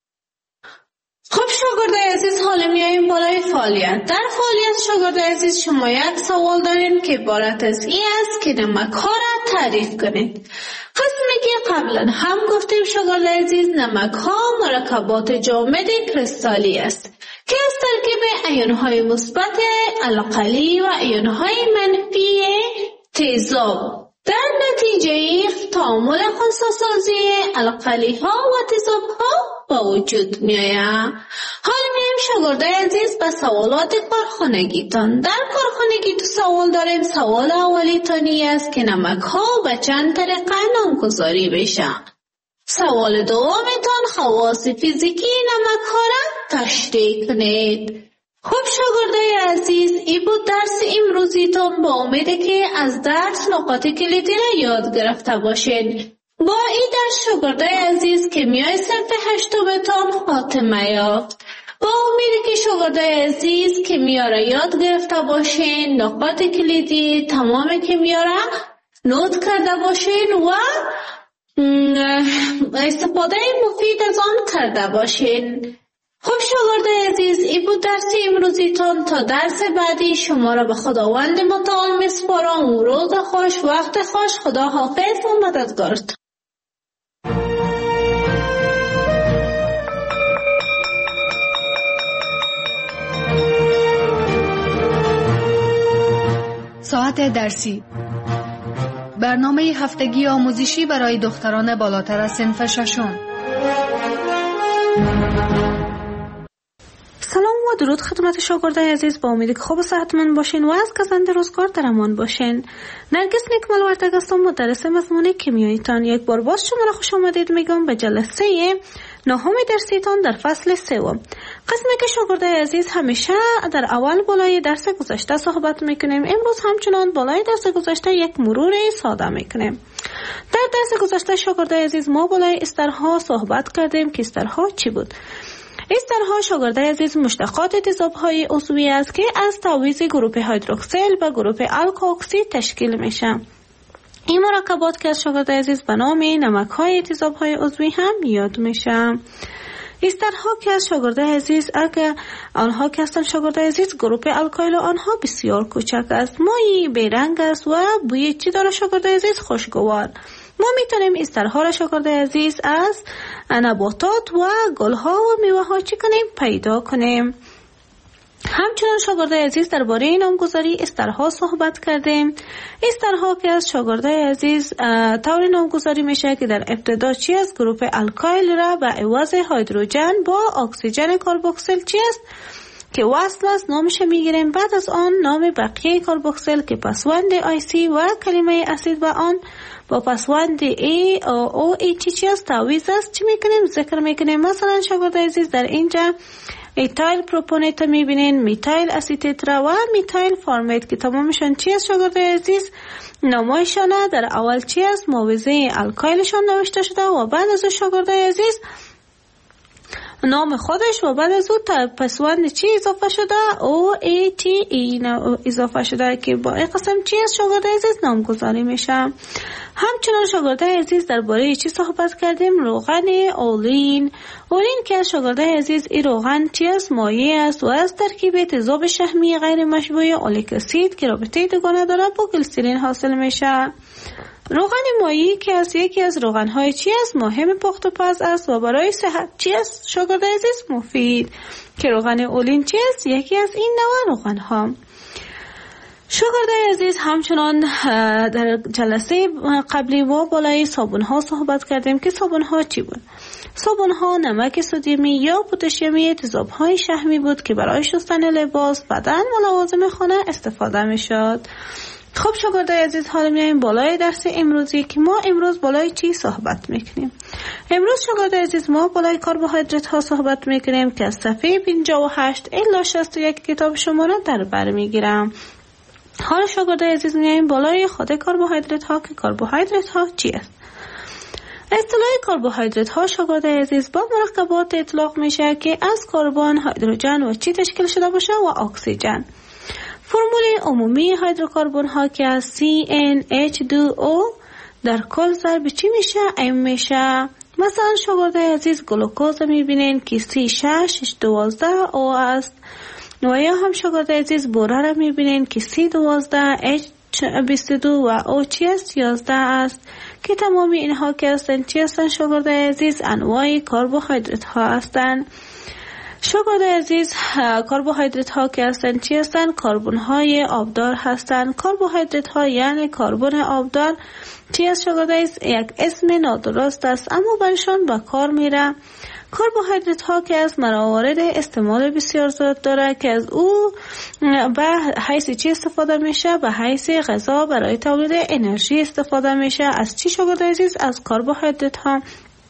خب شاگرده عزیز حالا میاییم بالای فعالیت. در فعالیت شاگرده عزیز شما یک سوال دارین که عبارت از این است که نمک ها را تعریف کنید. قسمی که قبلا هم گفتیم شاگرده عزیز نمک ها مرکبات جامد کریستالی است که از ترکیب ایون های مثبت القلی و ایون های منفی تیزاب در نتیجه تعامل خنثی‌سازی القلی‌ها و تیزاب‌ها با وجود می‌آید. حالا می‌ایم شاگردای عزیز به سوالات کارخانگیتان. در کارخانگی دو سوال داریم. سوال اولیتانی است که نمک‌ها به چند طریقه نامگذاری بشه. سوال دومیتان خواص فیزیکی نمک‌ها را تشریح کنید. خب شاگردای عزیز، این بود درس امروزیتون. با امیده که از درس نکات کلیدی را یاد گرفته باشین. با این درس شاگردای عزیز که میای صنف هشتمتان خاتمه یافت. با امیده که شاگردای عزیز که میاره یاد گرفته باشین، نکات کلیدی تمام که میاره نوت کرده باشین و استفاده مفید از آن کرده باشین. خب شاگردای عزیز، این بود درس امروزیتون. تا درس بعدی شما را به خداوند متعال میسپارم. روز خوش، وقت خوش. خدا حافظ و مددگارتان. ساعت درسی، برنامه هفتگی آموزشی برای دختران بالاتر از صنف ششم. سلام و درود خدمت شاگردای عزیز. با امیدی که خوب و صحتمند باشین و از گزند روزگار در امان باشین. نرگس نیکمل وردگ هستم، مدرس مضمون کیمیاییتان. یک بار باز شما را خوش آمدید میگم به جلسه نهم درسیتان در فصل سوم. قسمی که شاگردای عزیز همیشه در اول بالای درس گذشته صحبت میکنیم. امروز همچنان بالای درس گذشته یک مرور ساده میکنیم. در درس گذشته شاگردای عزیز ما بالای استرها صحبت کردیم که استرها چی بود؟ استرها شاگردای عزیز مشتقات تیزاب‌های عضوی است که از تعویض گروه هیدروکسیل به گروه الکاکسی تشکیل میشه. این مرکبات که از شاگردای عزیز به نام نمک‌های تیزاب‌های عضوی هم یاد میشه. استرها که از شاگردای عزیز اگه آنها که هستن شاگردای عزیز گروه الکایل آنها بسیار کوچک است، مایی بیرنگ است و بوی چی داره شاگردای عزیز؟ خوشگوار. ما میتونیم استرها را شاگردای عزیز از نباتات و گلها و میوه ها چی کنیم؟ پیدا کنیم. همچنان شاگردای عزیز درباره نامگذاری استرها صحبت کردیم. استرها که از شاگردای عزیز طور نامگذاری میشه که در ابتدا چی است؟ گروه الکایل را به عوض هیدروژن با اکسیژن کربوکسیل چی است؟ که وصل است نامش میگیریم. بعد از آن نام بقیه کربوکسیل که پسوند آی سی و کلمه اسید و آن با پسوند ای او ای چی چی است؟ تعویض است. چی میکنیم؟ ذکر میکنیم. مثلا شاگردای عزیز در اینجا ایتایل پروپونیت میبینین، میتایل اسیتیترا و میتایل فارمیت که تمامشان چی است شاگردای عزیز؟ نامایشانه در اول چی است؟ موضع الکایلشان نوشته شده و بعد از شاگردای عزیز نام خودش و بعد از او تا پسوند چی اضافه شده؟ او ای تی ای اضافه شده که با این قسم چی است شاگردای عزیز؟ نامگذاری میشه. همچنان شاگردای عزیز درباره چی صحبت کردیم؟ روغن اولین. اولین که شاگردای عزیز این روغن چی است؟ مایع است و از ترکیب تیزاب شحمی غیر مشبوع اولیک اسید که رابطه دوگانه داره با گلیسرین حاصل میشه. روغن مایعی که از یکی از روغن‌های چی است؟ مهم پخت و پز است و برای صحت چی است شاگردای عزیز؟ مفید. که روغن اولین چی است؟ یکی از این نوع روغن‌ها. شاگردای عزیز همچنان در جلسه قبلی و بالای صابون‌ها صحبت کردیم که صابون‌ها چی بود؟ صابون‌ها نمک سدیمی یا پتاسیمی تیزاب‌های شحمی بود که برای شستن لباس، بدن و لوازم خانه استفاده می‌شد. خب شاگردای عزیز حالا میایم بالای درس امروزی که ما امروز بالای چی صحبت میکنیم؟ امروز شاگردای عزیز ما بالای کربوهیدرات ها صحبت میکنیم که از صفحه پنجاه و هشت الی شصت و یک کتاب شما را در بر میگیرم. حالا شاگردای عزیز میایم بالای خود کربوهیدرات ها که کربوهیدرات ها چی است؟ اصطلاح کربوهیدرات ها شاگردای عزیز با مرکبات اطلاق میشه که از کربن، هیدروژن و چی تشکیل شده باشه و اکسیژن. فرمول عمومی هیدروکربن ها که از سی ان اچ دو او در کل ضرب چی میشه؟ ام میشه. مثلا شاگردای عزیز گلوکوز میبینین که سی شش دوازده او است و یا هم شاگردای عزیز بوره را میبینین که سی دوازده اچ بیست و دو و او چی است؟ یازده است که تمامی اینها که هستن چی هستن شاگردای عزیز؟ انواع کربوهیدرات ها هستن. شاگردای عزیز، کربوهیدرات ها که هستند چی هستند؟ کربن های آبدار هستند. کربوهیدرات ها یعنی کربن آبدار چی است شاگردای عزیز؟ یک اسم نادرست است اما برشان به کار میره. کربوهیدرات ها که از موارد استعمال بسیار زیاد داره که از او به حیث چی استفاده میشه؟ به حیث غذا برای تولید انرژی استفاده میشه. از چی شاگردای عزیز؟ از کربوهیدرات ها.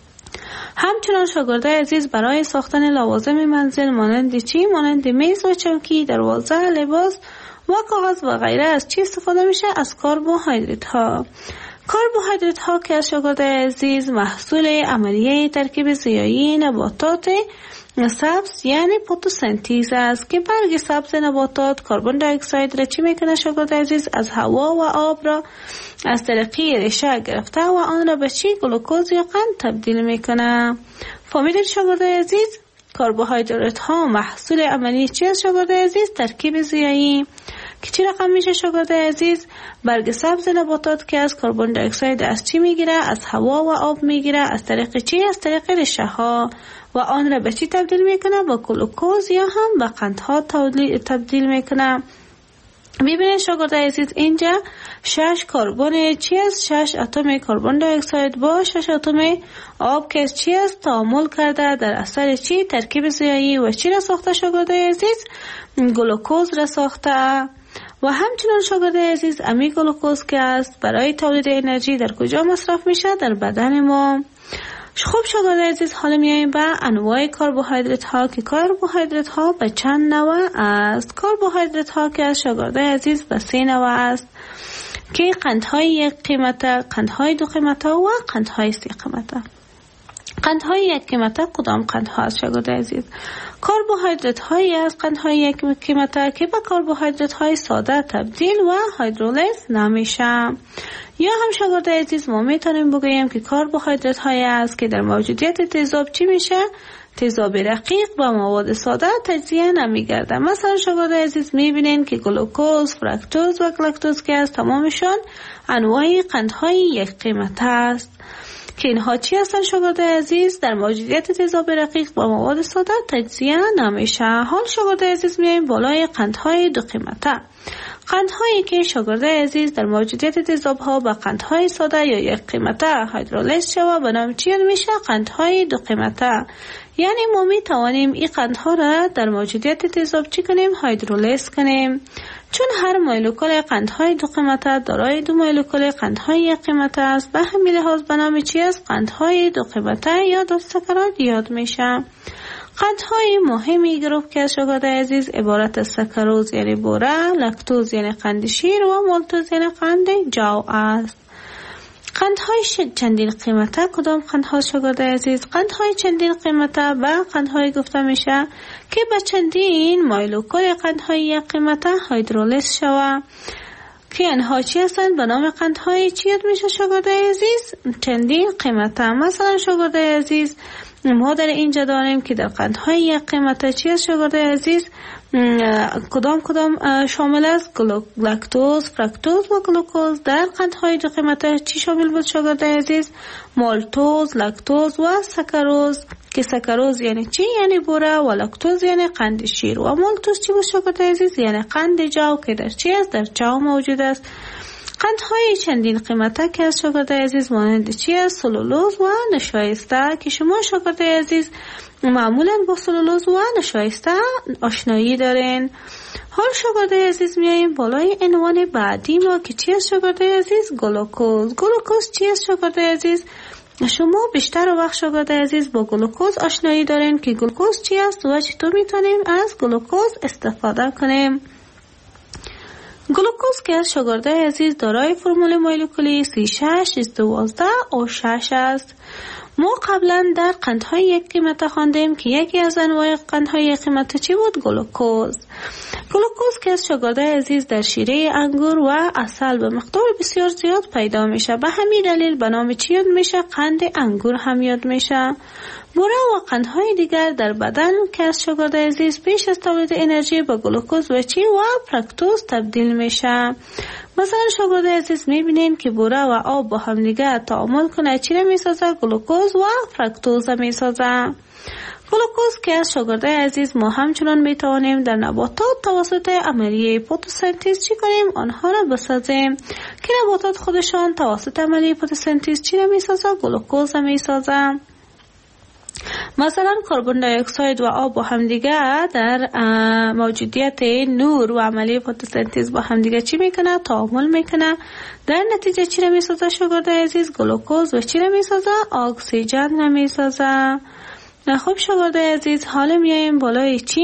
همچنان شاگردای عزیز برای ساختن لوازم منزل مانند چی؟ مانند میز و چوکی، دروازه، لباس و کاغذ و غیره از چی استفاده میشه؟ از کربوهیدرات ها. کربوهیدرات ها که از شاگردای عزیز محصول عملیه ترکیب ضیایی نباتات سبز یعنی فتوسنتز است که برگ سبز نباتات کربن دی اکساید را چی میکنه شاگردای عزیز؟ از هوا و آب را از طریقی ریشه گرفته و آن را به چی؟ گلوکوز یا قند تبدیل میکنه. فهمیدید شاگردای عزیز؟ کربوهیدرات ها محصول عملی چی است شاگردای عزیز؟ ترکیب ضیایی که چی رقم میشه شاگردای عزیز؟ برگ سبز نباتات که از کربن دی اکساید از چی میگیره؟ از هوا و آب میگیره. از طریق چی؟ از طریق ریشه ها و آن را به چی تبدیل میکنه؟ با گلوکوز یا هم به قندها تبدیل میکنه. میبینید شاگردای عزیز اینجا شش کربن چی است؟ شش اتم کربن دی اکساید با شش اتم آب که چی است؟ تعامل کرده در اثر چی؟ ترکیب ضیایی و چی را ساخته شاگردای عزیز؟ گلوکوز را ساخته. و همچنان شاگردای عزیز امی گلوکوز که است برای تولید انرژی در کجا مصرف میشه؟ در بدن ما. خب شاگردای عزیز حالا میایم به انواع کربوهیدرات ها که کربوهیدرات ها به چند نوع است. کربوهیدرات ها که از شاگردای عزیز به سه نوع است که قندهای یک قیمته، قندهای دو قیمته و قندهای سه قیمته. قندهای یک قیمته کدام قندها است شاگردای عزیز؟ کربوهیدرات هایی از قندهای یک قیمته که به کربوهیدرات های ساده تبدیل و هیدرولیز نمیشه. یا هم شاگردای عزیز ما میتونیم بگوییم که کربوهیدرات هایی است که در موجودیت تیزاب چی میشه؟ تیزاب رقیق با مواد ساده تجزیه نمیگرده. مثلا شاگردای عزیز میبینین که گلوکوز، فرکتوز و گلاکتوز که از تمامشان انواع قندهای یک قیمته است که اینها چی هستن شاگردای عزیز؟ در موجودیت تیزاب رقیق با مواد ساده تجزیه نمیشه. حال شاگردای عزیز میایم بالای قندهای دو قیمته. قندهایی که شاگردای عزیز در موجودیت تیزاب ها با قندهای ساده یا یک قیمته هیدرولیز شوه به نام چی میشه؟ قندهای دو قیمته. یعنی ما می توانیم این قندها را در موجودیت تیزاب چی کنیم؟ هیدرولیز کنیم. چون هر مولکول قندهای دو قیمته دارای دو مولکول قندهای یک قیمته است، به همین لحاظ به نام چی است؟ قندهای دو قیمته یا دو سکرات یاد میشه. قندهای مهمی گروه که شاگردای عزیز عبارت از سکروز یعنی بوره، لاکتوز یعنی قند شیر و مالتوز یعنی قند جو است. قندهای چندین قیمته کدام قندها شاگردای عزیز؟ قندهای چندین قیمته به قندهای گفته میشه که به چندین مولکول قندهای یک قیمته هیدرولیز شوه که اینها چی هستند؟ به نام قندهای چی یاد میشه شاگردای عزیز؟ چندین قیمته. مثلا شاگردای عزیز ما در اینجا داریم که در قندهای یک قیمته چی است شاگردای عزیز؟ کدام کدام شامل است؟ لاکتوز، فرکتوز و گلوکوز. در قندهای دو قیمته چی شامل بود شاگردای عزیز؟ مالتوز، لاکتوز و سکروز که سکروز یعنی چی؟ یعنی بوره و لاکتوز یعنی قند شیر و مالتوز چی بود شاگردای عزیز؟ یعنی قند جو که در چی است؟ در جو موجود است. قندهای چندین قیمته که از شاگردای عزیز مانند چی است؟ سلولوز و نشایسته که شما شاگردای عزیز معمولا با سلولوز و نشایسته آشنایی دارین. حال شاگردای عزیز میاییم بالای عنوان بعدی ما که چی است شاگردای عزیز؟ گلوکوز. گلوکوز چی است شاگردای عزیز؟ شما بیشتر وقت شاگردای عزیز با گلوکوز آشنایی دارین که گلوکوز چی است و چطور میتونیم از گلوکوز استفاده کنیم. گلوکوز که از شاگردای عزیز دارای فرمول مولکولی سی شش دوازده او شش است. ما قبلا در قندهای یک قیمته خواندیم که یکی از انواع قندهای یک قیمته چی بود؟ گلوکوز. گلوکوز که از شاگردای عزیز در شیره انگور و عسل به مقدار بسیار زیاد پیدا میشه. به همین دلیل به نام چی یاد میشه؟ قند انگور هم یاد میشه. بوره و قندهای دیگر در بدن که از شاگردای عزیز پیش از تولید انرژی به گلوکوز و چی و فرکتوز تبدیل میشه. مثلا شاگردای عزیز میبینین که بوره و آب با هم دیگه تعامل کنه چی رو میسازه؟ گلوکوز و فرکتوز میسازه. گلوکوز که از شاگردای عزیز ما همچنان میتوانیم در نباتات توسط عملیه فتوسنتز چی کنیم؟ آنها را بسازیم که نباتات خودشان توسط عملیه فتوسنتز چی را میسازن؟ گلوکوز را میسازن. مثلا کربن دی اکساید و آب با همدیگه در موجودیت نور و عملیه فتوسنتز با همدیگه چی میکنه؟ تعامل میکنه. در نتیجه چی را میسازه شاگردای عزیز؟ گلوکوز. و چی را میسازه؟ اکسیژن را میسازه. خب شاگردای عزیز حالا میایم بالای چی؟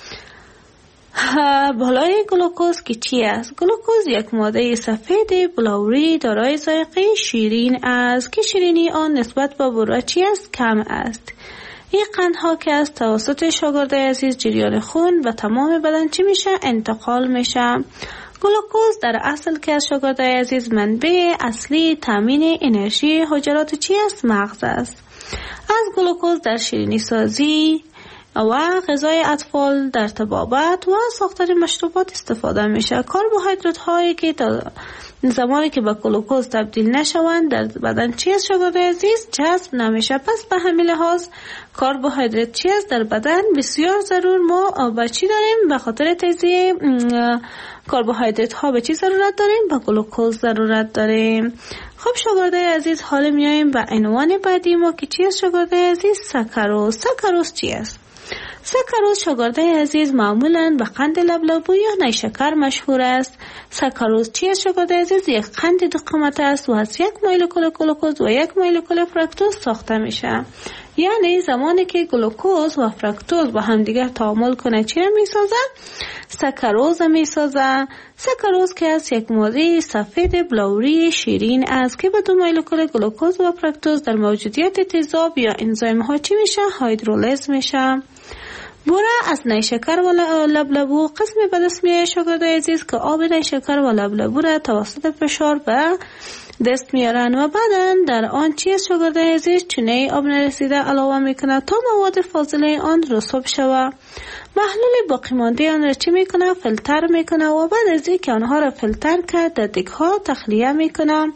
بالای گلوکوز که چی است؟ گلوکوز یک ماده سفید بلوری دارای ذائقه شیرین است که شیرینی آن نسبت به بوره چی است؟ کم است. این قندها که از توسط شاگردای عزیز جریان خون و تمام بدن چی میشه؟ انتقال میشه. گلوکوز در اصل که از شاگردای عزیز منبع اصلی تامین انرژی حجرات چی است؟ مغز است. از گلوکوز در شیرینی سازی و غذای اطفال در طبابت و ساختن مشروبات استفاده میشه. کربوهیدرات هایی که تا زمانی که به گلوکوز تبدیل نشوند در بدن چی است شاگردای عزیز؟ جذب نمیشه. پس به همین لحاظ کربوهیدرات چی است در بدن؟ بسیار ضرور. ما به چی داریم؟ به خاطر تجزیه کربوهیدرات ها به چی ضرورت داریم؟ به گلوکوز ضرورت داریم. خب شاگردای عزیز حالا میایم به عنوان بعدی ما که چی است شاگردای عزیز؟ سکروز. سکروز چی است؟ سکروز شاگردای عزیز معمولاً به قند لبلبو یا نیشکر مشهور است. سکروز چی است شاگردای عزیز؟ یک قند دو قیمت است و از یک مولکول گلوکوز و یک مولکول فرکتوز ساخته میشه. یعنی زمانی که گلوکوز و فرکتوز با هم دیگر تعامل کنه چی را میسازه؟ سکروز میسازه. سکروز که از یک ماده سفید بلوری شیرین است که به دو مولکول گلوکوز و فرکتوز در موجودیت تیزاب یا انزایم ها چی میشه؟ هیدرولیز میشه. بوره از نیشکر و لبلبو قسمی به دست میاد شاگردای عزیز که آب نیشکر و لبلبو را توسط فشار به دست میارن و بعدا در آن چیز شاگردای عزیز چونه آب نرسیده علاوه میکنه تا مواد فاضله آن رسوب شود. محلول باقی مانده آن را چی میکنه؟ فیلتر میکنه و بعد از اینکه آنها را فیلتر کرد در دیگ ها تخلیه میکنه.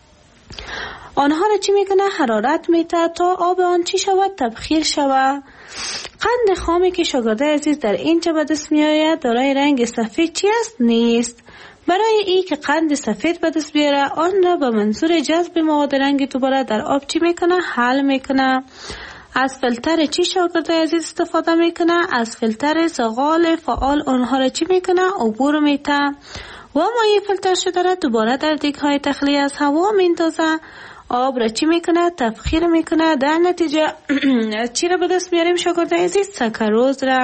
آنها را چی میکنه؟ حرارت میده تا آب آن چی شود؟ تبخیر شود. قند خامی که شاگردای عزیز در اینجا به دست می آید دارای رنگ سفید چی است؟ نیست. برای ای که قند سفید به دست بیاره آن را به منظور جذب مواد رنگ دوباره در آب چی میکنه؟ حل میکنه. از فیلتر چی شاگردای عزیز استفاده میکنه؟ از فیلتر زغال فعال آنها را چی میکنه؟ عبور میده و مایع فیلتر شده را دوباره در دیگ های تخلیه از هوا میندازه. آب را چی میکنه؟ تبخیر میکنه. در نتیجه چی را به دست میاریم شاگردای عزیز؟ سکروز را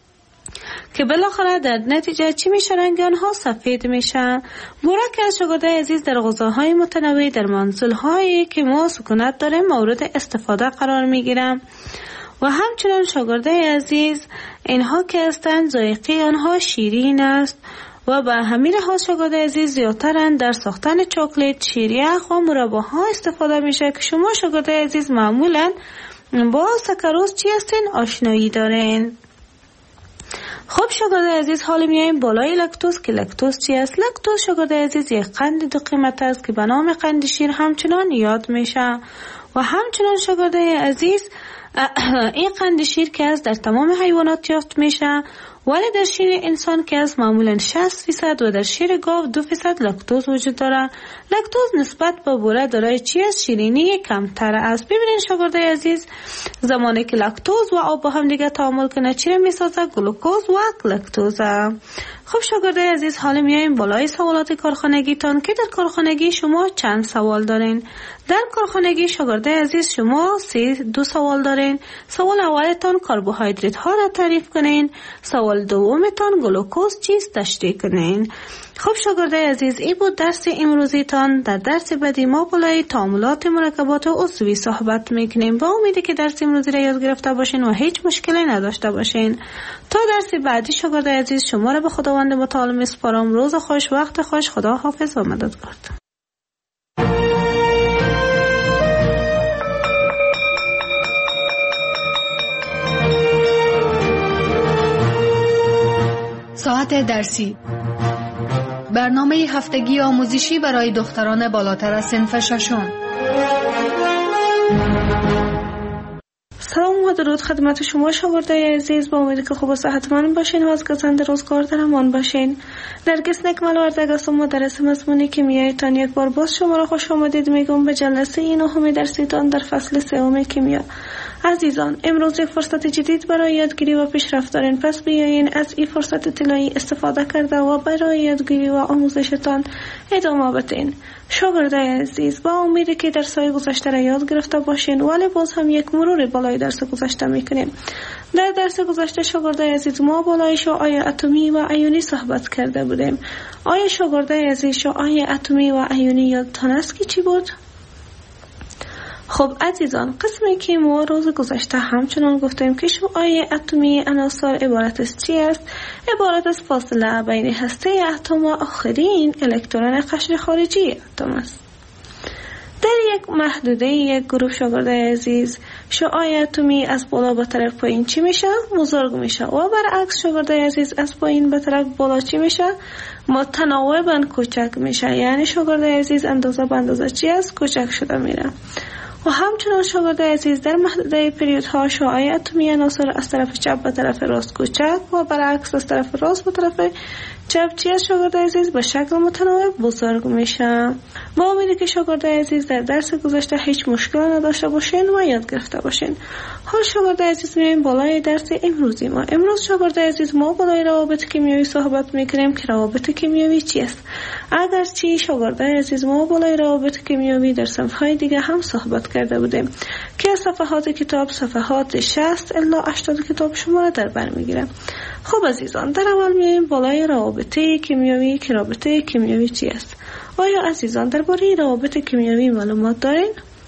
که بالاخره در نتیجه چی میشه؟ رنگ آنها سفید میشه. بوره که از شاگردای عزیز در غذاهای متنوع در منزل‌هایی که ما سکونت داریم مورد استفاده قرار میگیرم و همچنان شاگردای عزیز اینها که هستند ذائقه آنها شیرین است و به همین لحاظ شاگردای عزیز زیادترن در ساختن چاکلیت، شیریخ و مرباها استفاده میشه که شما شاگردای عزیز معمولا با سکروز چی هستین؟ آشنایی دارین. خب شاگردای عزیز حالا میایم بالای لکتوز که لکتوز چی است؟ لکتوز شاگردای عزیز یک قند دو قیمت است که به نام قند شیر همچنان یاد میشه و همچنان شاگردای عزیز این قند شیر که از در تمام حیوانات یافت میشه ولی در شیر انسان که از معمولا شصت فیصد و در شیر گاو دو فیصد لکتوز وجود داره. لکتوز نسبت به بوره دارای چی است؟ شیرینی کمتر است. ببینید شاگردای عزیز زمانی که لکتوز و آب با هم دیگه تعامل کنه چی را میسازه؟ گلوکوز و لکتوز. خب شاگردای عزیز حالا میایم بالای سوالات کارخانگیتان که در کارخانگی شما چند سوال دارین؟ در کارخانگی شاگردای عزیز شما سی دو سوال دارین. سوال اولتان کربوهیدرات ها را تعریف کنین. سوال دومتان گلوکوز چیست تشریح کنین. خب شاگردای عزیز این بود درس امروزیتان. در درس بعدی ما بالای تعاملات مرکبات عضوی صحبت میکنیم. با امیدی که درس امروزی را یاد گرفته باشین و هیچ مشکلی نداشته باشین. تا درس بعدی شاگردای عزیز شما را به خداوند متعال میسپارم. روز خوش، وقت خوش. خدا حافظ و مددگار. ساعت درسی، برنامه هفتگی آموزشی برای دختران بالاتر از صنف ششم. سلام با درود خدمت شما شاگردای عزیز، با امید که خوب و صحتمند باشین و از گذشته روزگار در امان باشین. نرگس نکمل وردگ هستم، مدرس مضمون کیمیایتان. یک بار باز شما را خوش آمدید میگم به جلسه این نهم درسیتان در فصل سوم کیمیا. عزیزان، امروز یک فرصت جدید برای یادگیری و پیشرفت دارین، پس بیایین از این فرصت طلایی استفاده کرده و برای یادگیری و آموزشتان ادامه بدین. شاگردای عزیز، با امیدی که درس‌های گذشته را یاد گرفته باشین، ولی باز هم یک مرور بالای درس گذشته میکنیم. در درس گذشته شاگردای عزیز ما بالای شعاع اتمی و ایونی صحبت کرده بودیم. آیا شاگردای عزیز شعاع اتمی و ایونی یادتان است که چی بود؟ خب عزیزان، قسمی که ما روز گذشته همچنان گفتیم که شعاع اتمی عناصر عبارت از چی است؟ عبارت از فاصله بین هسته اتم و آخرین الکترون قشر خارجی اتم است. در یک محدوده یک گروه شاگردای عزیز شعاع اتمی از بالا به طرف پایین چی میشه؟ بزرگ میشه و برعکس شاگردای عزیز از پایین به طرف بالا چی میشه؟ متناوباً کوچک میشه. یعنی شاگردای عزیز اندازه به اندازه چی است؟ کوچک شده میره. و همچنان شاگردای عزیز در محدوده پریودها شعاع اتمی عناصر از طرف چپ به طرف راست کوچک و برعکس از طرف راست به طرف چپ چی از شاگردای عزیز به شکل متناوب بزرگ میشه. با امیدی که شاگردای عزیز در درس گذشته هیچ مشکل نداشته باشین و یاد گرفته باشین. حال شاگردای عزیز میایم بالای درس امروزی ما. امروز شاگردای عزیز ما بالای روابط کیمیایی صحبت میکنیم که روابط کیمیایی چی است. اگرچه شاگردای عزیز ما بالای روابط کیمیایی در صفحه دیگه هم صحبت کرده بودیم که از صفحات کتاب صفحات شصت الی هشتاد کتاب شما را در بر میگیره. خب عزیزان، در اول میایم بالای روابط کیمیایی که رابطه کیمیایی چی است. آیا عزیزان درباره روابط کیمیایی معلومات دارین؟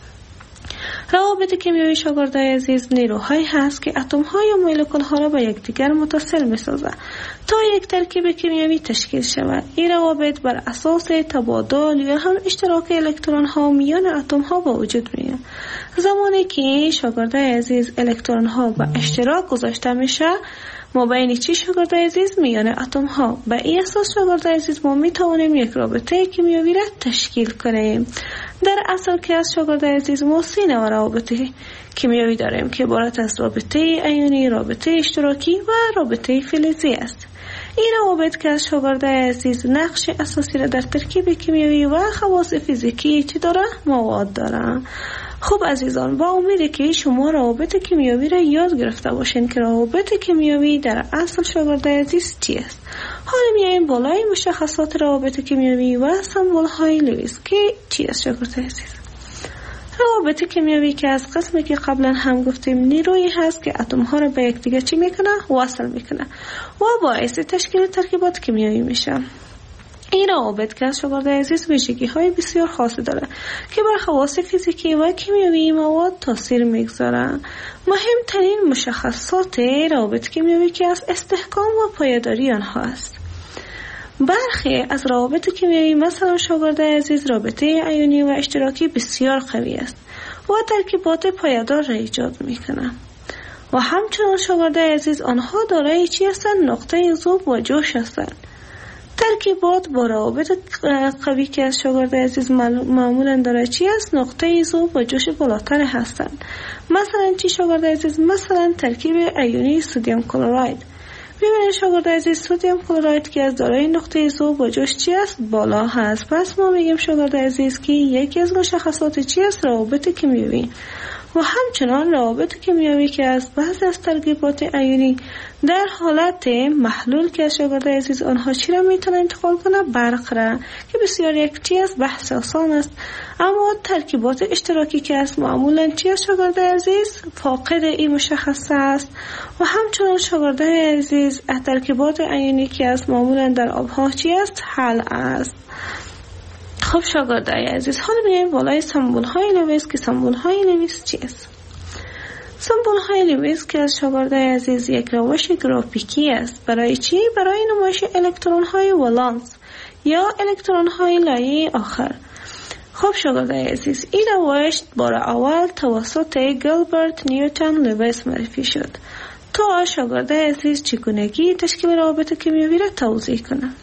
روابط کیمیایی شاگردای عزیز نیروهایی هست که اتم ها یا مولکول ها را به یکدیگر متصل میسازه تا یک ترکیب کیمیایی تشکیل شود. این روابط بر اساس تبادل یا هم اشتراک الکترون ها میان اتم ها به وجود میاد. زمانی که شاگردای عزیز الکترون ها به اشتراک گذاشته میشه ما بین چی شاگردای عزیز؟ میان اتم ها. به این اساس شاگردای عزیز ما میتوانیم یک رابطه کیمیایی را تشکیل کنیم. در اصل که از شاگردای عزیز ما سه نوع رابطه کیمیایی داریم که عبارت از رابطه ایونی، رابطه اشتراکی و رابطه فلزی است. این روابط که از شاگردای عزیز نقش اساسی را در ترکیب کیمیایی و خواص فیزیکی چی داره؟ مواد داره. خب عزیزان، با امیدی که شما روابط کیمیایی را یاد گرفته باشین که روابط کیمیایی در اصل شاگردای عزیز چی است. حالا میایم بالای مشخصات روابط کیمیایی و سمبل های لوئیس که چی است شاگردای عزیز. روابط کیمیایی که از قسمی که قبلا هم گفتیم نیرویی هست که اتم ها را به یکدیگر چی میکنه؟ وصل میکنه و باعث تشکیل ترکیبات کیمیایی میشه. این روابط که از شاگردای عزیز ویژگی های بسیار خاصی داره که بر خواص فیزیکی و کیمیایی مواد تاثیر میگذاره. مهمترین مشخصات روابط کیمیایی که از استحکام و پایداری آنها است. برخی از روابط کیمیایی مثلا شاگردای عزیز رابطه ایونی و اشتراکی بسیار قوی است و ترکیبات پایدار را ایجاد میکنه. و همچنان شاگردای عزیز آنها دارای چی هستند؟ نقطه ذوب و جوش هستند. ترکیبات با روابط قوی که از شاگردای عزیز معمولا داره چی است؟ نقطه ذوب و جوش بالاتر هستند. مثلا چی شاگردای عزیز؟ مثلا ترکیب ایونی سدیم کلراید. ببینید شاگردای عزیز سدیم کلراید که از دارای نقطه ذوب و جوش چی است؟ بالا هست. پس ما میگیم شاگردای عزیز که یکی از مشخصات چی است؟ روابط کیمیایی. و همچنان روابط کیمیایی که از بعضی از ترکیبات ایونی در حالت محلول که از شاگردای عزیز آنها چی را میتونه انتقال کنه؟ برق را، که بسیار یک چی است؟ بحث آسان است. اما ترکیبات اشتراکی که از معمولا چی از شاگردای عزیز؟ فاقد این مشخصه است. و همچنان شاگردای عزیز ترکیبات ایونی که از معمولا در آبها چی است؟ حل است. خب شاگردای عزیز، حالا میایم بالای سمبول های لوئیس که سمبول های لوئیس چی است؟ سمبول های لوئیس که از شاگردای عزیز یک روش گرافیکی است. برای چی؟ برای نمایش الکترون های ولانس یا الکترون های لایه آخر. خب شاگردای عزیز، این روش بار اول توسط گیلبرت نیوتن لوئیس معرفی شد تا شاگردای عزیز چگونگی تشکیل روابط کیمیایی را توضیح کنند.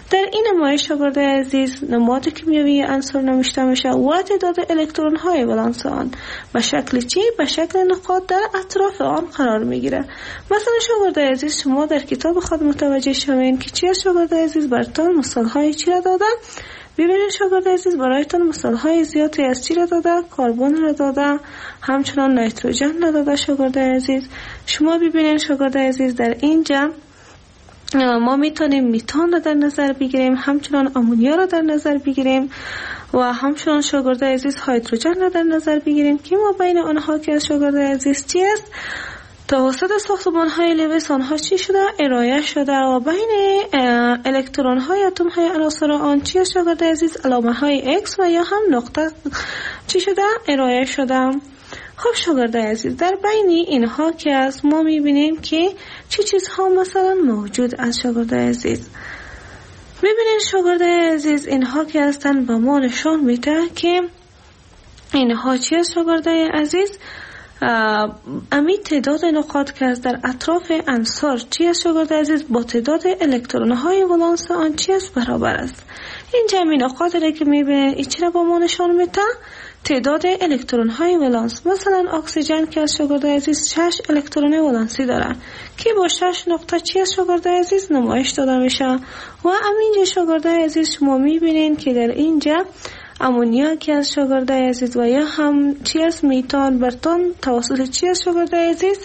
در این نمایش شاگردای عزیز نماد کیمیایی عنصر نوشته میشه و تعداد الکترون های ولانس آن به شکل چی؟ به شکل نقاط در اطراف آن قرار میگیره. مثلا شاگردای عزیز شما در کتاب خود متوجه شوین که چی از شاگردای عزیز براتون مثال های چی را داده؟ ببینید شاگردای عزیز برایتون مثال های زیادی از چی را داده؟ کربن را داده، همچنان نیتروژن را داده. شاگردای عزیز شما ببینید شاگردای عزیز در اینجا ما میتونیم میتان را در نظر بگیریم، همچنان آمونیا را در نظر بگیریم و همچنان شاگردای عزیز هیدروژن را در نظر بگیریم که ما بین آنها که از شاگردای عزیز چی است؟ توسط ساختمان های لویس آنها چی شده؟ ارائه شده و بین الکترون های اتم های عناصر آن چی است شاگردای عزیز؟ علامه های X و یا هم نقطه چی شده؟ ارائه شده. خب شاگردای عزیز در بین اینها که از ما میبینیم که چی چیزها مثلا موجود از شاگردای عزیز. میبینیم شاگردای عزیز اینها که هستن به ما نشان میده که اینها چی از شاگردای عزیز؟ امی تعداد نقاط که از در اطراف عنصر چی از شاگردای عزیز با تعداد الکترون های ولانس آن چی است؟ برابر است. این جمعی نقاط را که میبینید این چی را با ما نشان میده؟ تعداد الکترون های ولانس. مثلا اکسیژن که از شاگردای عزیز شش الکترون ولانسی داره که با شش نقطه چی از شاگردای عزیز نمایش داده میشه و همینجا شاگردای عزیز شما میبینید که در اینجا امونیا که از شاگردای عزیز و یا هم چی از میتان برتون توسط چی از شاگردای عزیز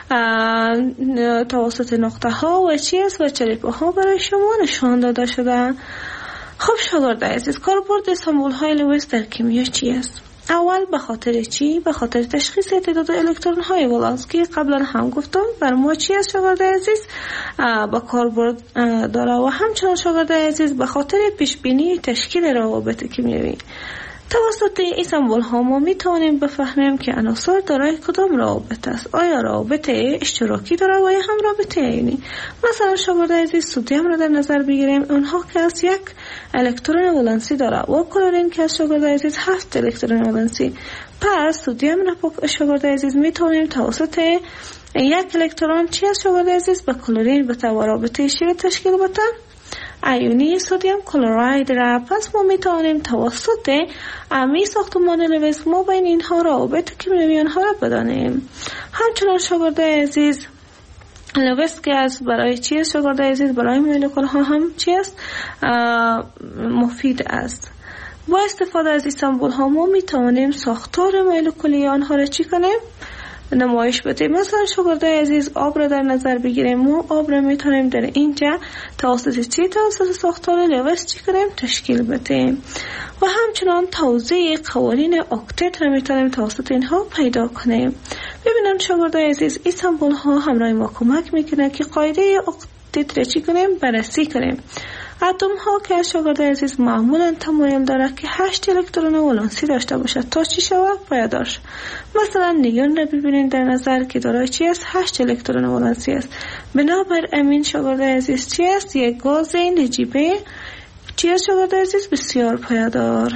توسط نقطه ها و چی از و چریپه ها برای شما نشان داده شده. خب شاگردای عزیز کاربرد سمبول های لویس در کیمیا چی است؟ اول به خاطر چی؟ به خاطر تشخیص تعداد الکترون های ولانس که قبلا هم گفتم بر ما چی است شاگردای عزیز؟ با کاربرد داره و همچنان شاگردای عزیز به خاطر پیش بینی تشکیل روابط کیمیایی. توسط این سمبول ها ما می توانیم بفهمیم که عناصر دارای کدام روابط است. آیا روابط اشتراکی داره و یا هم رابطه عینی. مثلا شاگردای عزیز سدیم را در نظر بگیریم، اونها که از یک الکترون ولانسی داره و کلورین که از شاگردای عزیز هفت الکترون ولانسی. پس سدیم را شاگردای عزیز می توانیم توسط یک الکترون چی از شاگردای عزیز به کلورین به رابطه شیره تشکیل بده؟ ایونی سدیم کلراید را. پس ما میتوانیم توسط امی ساختمان لویس ما بین اینها روابط کیمیایی آنها را بدانیم. همچنان شاگردای عزیز لویس که از برای چی است شاگردای عزیز؟ برای مولکول ها هم چی است؟ مفید است. با استفاده از این سمبول ها ما میتوانیم ساختار مولکولی آنها را چی کنیم؟ نمایش بدیم. مثلا شاگردای عزیز آب را در نظر بگیریم، ما آب را میتونیم در اینجا توسط چی توسط ساختار لویس چی کنیم؟ تشکیل بدیم و همچنان توزیع قوانین اکتت را میتونیم توسط اینها پیدا کنیم. ببینم شاگردای عزیز این سمبول ها همراه ما کمک میکنه که قاعده اکتت را چی کنیم؟ بررسی کنیم. اتم ها که شاگردای عزیز معمولا تمایل داره که هشت الکترون ولانسی داشته باشد تا چی شود؟ پایدار. مثلا نیون را ببینید در نظر که دارای چی است؟ هشت الکترون ولانسی است. بنابر امین شاگردای عزیز چی است؟ یک گاز نجیبه چی است شاگردای عزیز؟ بسیار پایدار.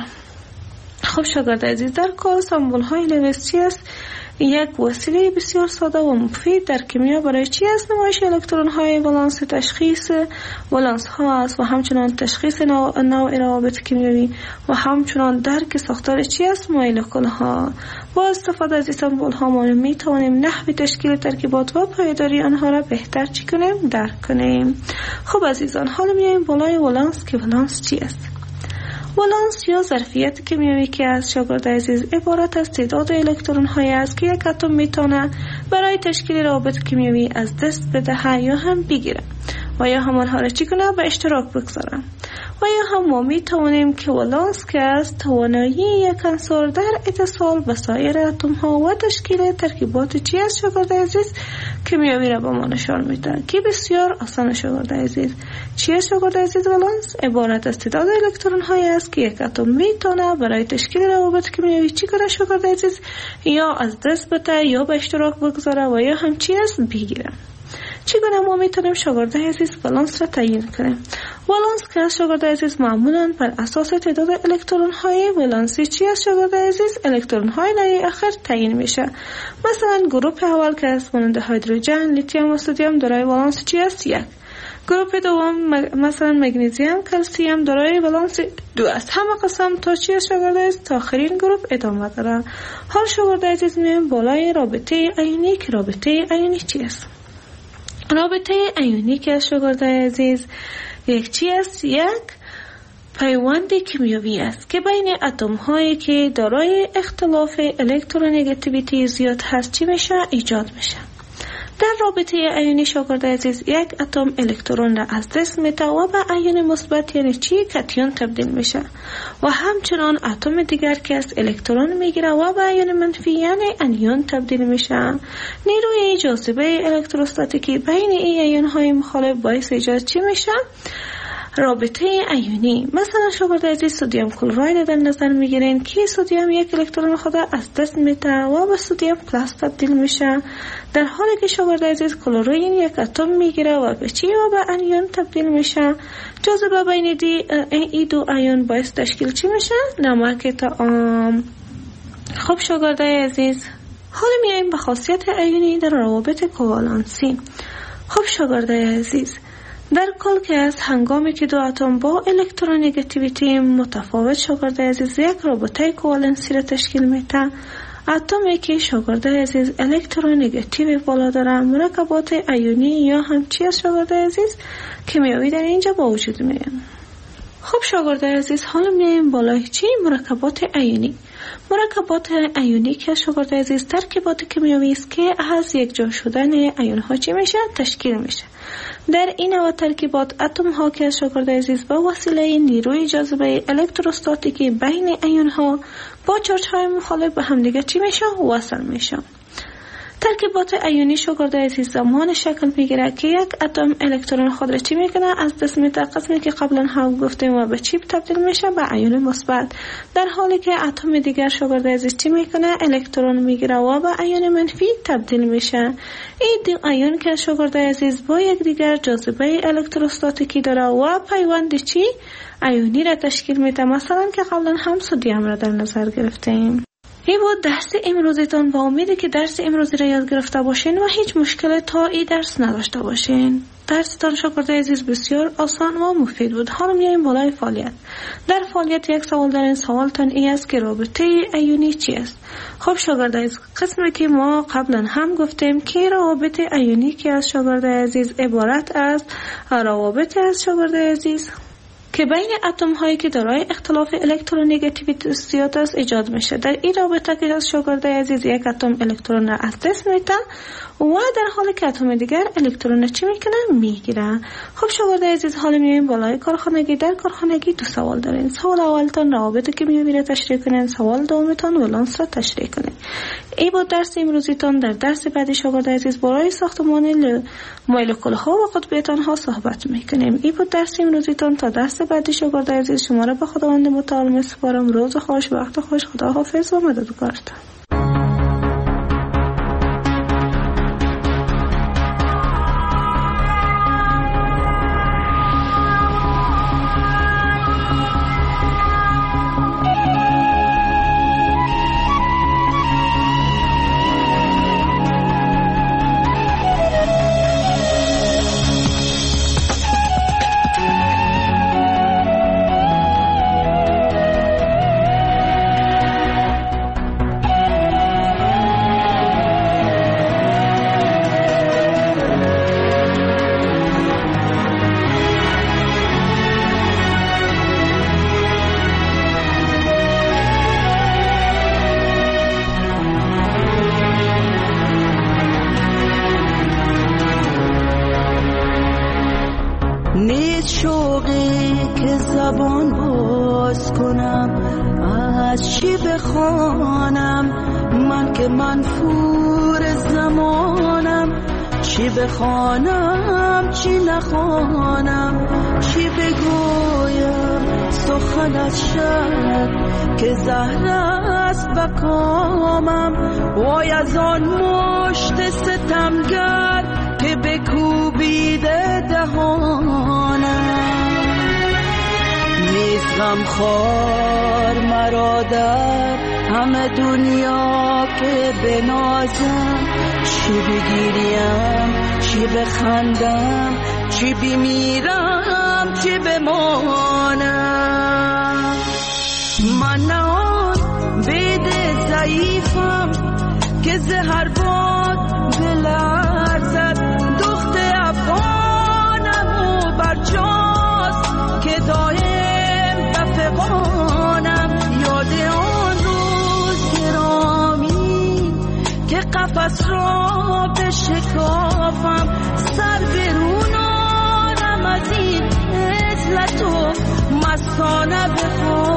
خب شاگردای عزیز در کار سمبول های لویس چی است؟ یک وسیله بسیار ساده و مفید در کیمیا برای چی است؟ نمایش الکترون های ولانس، تشخیص ولانس ها است و همچنان تشخیص نوع, نوع روابط کیمیایی و همچنان درک ساختار چی است؟ مولکول ها. با استفاده از این سمبول ها ما می توانیم نحو تشکیل ترکیبات و پایداری آنها را بهتر چی کنیم؟ درک کنیم. خب عزیزان حالا میایم بالای ولانس که ولانس چی است؟ ولانس یا ظرفیت کیمیایی که از شاگردای عزیز عبارت از تعداد الکترون های است که یک اتم میتونه برای تشکیل روابط کیمیایی از دست بدهد یا هم بگیره و یا همانها را چی کنه؟ به اشتراک بگذاره. و یا هم ما میتوانیم که ولانس که از توانایی یک عنصر در اتصال به سایر اتم ها و تشکیل ترکیبات چی است شاگردای عزیز؟ کیمیایی را به ما نشان میده که بسیار آسان شاگردای عزیز. چی است شاگردای عزیز؟ ولانس عبارت از تعداد الکترون های است که یک اتم میتونه برای تشکیل روابط کیمیایی چی کنه شاگردای عزیز؟ یا از دست بده یا به اشتراک بگذاره و یا هم چی است؟ بگیره. چگونه ما میتونیم شاگردای عزیز ولانس را تعیین کنیم؟ ولانس که از شاگردای عزیز معمولا بر اساس تعداد الکترون های ولانسی چی از شاگردای عزیز؟ الکترون های لایه آخر تعیین میشه. مثلا گروه اول که از مانند هیدروژن، لیتیوم و سدیم دارای ولانس چی است؟ یک. گروپ دوم مثلا مگنیزیم، کلسیم دارای ولانس دو است. همه قسم تا چی است شاگرد عزیز؟ تا آخرین گروپ ادامه داره. حال شاگرد عزیز میایم بالای رابطه ایونی که رابطه ایونی چی است؟ رابطه ایونی که شاگرد عزیز یک چی است؟ یک پیوند کیمیایی است که بین اتم هایی که دارای اختلاف الکترونگاتیویتی زیاد هست چی میشه؟ ایجاد میشه. در رابطه ایونی شاگرد عزیز یک اتم الکترون را از دست میده و به ایون مثبت یعنی چی؟ کاتیون تبدیل میشه و همچنان اتم دیگر که از الکترون میگیره و به ایون منفی یعنی انیون تبدیل میشه. نیروی جاذبه الکتروستاتیکی بین این ایون های مخالف باعث ایجاد چی میشه؟ رابطه ایونی. مثلا شاگرد عزیز سدیم کلراید در نظر میگیرین که سدیم یک الکترون خود از دست میده و به سدیم پلاس تبدیل میشه، در حالی که شاگرد عزیز کلورین یک اتم میگیره و به چی و به انیون تبدیل میشه. جاذبه بین دی ای دو ایون باعث تشکیل چی میشه؟ نمک طعام. خب شاگرد عزیز حالا میایم به خاصیت ایونی در روابط کوالنسی. خب شاگرد عزیز در کل که از هنگامی که دو اتم با الکترونگاتیویتی متفاوت شاگرد عزیز یک رابطه کوالنسی را تشکیل میده، اتمی که شاگرد عزیز الکترونگاتیو بالا داره مرکبات ایونی یا هم چی از شاگرد عزیز کیمیایی در اینجا با وجود میاد. خب شاگرد عزیز حالا میایم بالای چی؟ مرکبات ایونی. مرکبات ایونی که شاگرد عزیز ترکیبات کیمیایی است که از یک جا شدن ایون ها چی میشه؟ تشکیل میشه. در این نوع ترکیبات اتم ها که شاگرد عزیز با وسیله نیروی جاذبه الکتروستاتیکی بین ایون ها با چارج های مخالف به هم دیگه چی میشه؟ وصل میشه. ترکیبات ایونی شاگرد عزیز زمان شکل میگیره که یک اتم الکترون خود را چی میکنه؟ از دست میده، قسمی که قبلا هم گفتیم و به چی تبدیل میشه؟ به ایون مثبت، در حالی که اتم دیگر شاگرد عزیز چی میکنه؟ الکترون میگیره و به ایون منفی تبدیل میشه. این دو ایون که شاگرد عزیز با یک دیگر جاذبه الکتروستاتیکی داره و پیوند چی؟ ایونی را تشکیل میده، مثلا که قبلا هم سدیم را در نظر گرفتیم. این بود درس امروزتان. با امیدی که درس امروزی را یاد گرفته باشین و هیچ مشکل تا این درس نداشته باشین. درستان شاگرد عزیز بسیار آسان و مفید بود. حالا میایم بالای فعالیت. در فعالیت یک سوال در این سوالتان ای است که رابطه ایونی چی است؟ خب شاگرد عزیز قسمی که ما قبلا هم گفتیم که روابط ایونی که از شاگرد عزیز عبارت از روابط از شاگرد عزیز که بین اتم هایی که دارای اختلاف الکترونگاتیویتی زیاد است ایجاد میشه. در این رابطه که از شاگرد عزیز یک اتم الکترون را از دست میده و در حالی که اتم دیگر الکترون چی میکنه؟ میگیره. خب شاگرد عزیز حالا میایم بالای کارخانگی. در کارخانگی دو سوال دارین. سوال اولتان روابط کیمیایی را تشریح کنین، سوال دومتان ولانس را تشریح کنین. ای بود درس امروزیتان. در درس بعدی شاگرد عزیز برای ساختمان مولکول ها و قطبیتان ها صحبت میکنیم. ای بود درس امروزیتان. تا درس بعدی شاگرد عزیز شما را به خداوند متعال میسپارم. روز خوش، وقت خوش، خداحافظ و مددکارتان. بخوانم چی نخوانم، چی بگویم سخن از شب که زهر است بکامم. وای از آن مشت ستمگر که بکوبیده دهانم. نیست غمخوار مرا در همه دنیا که بنازم، چی بگیریم چی بخندم، چی چی بمیرم چی بمانم. من نه آن بید ضعیفم که زهر باد بلرزد، دخت افغانم و برجاست که دایم بفغانم. یاد آن روز گرامی که قفس را بشکافم، سر برونانم از این عزلت و مستانه بخوام.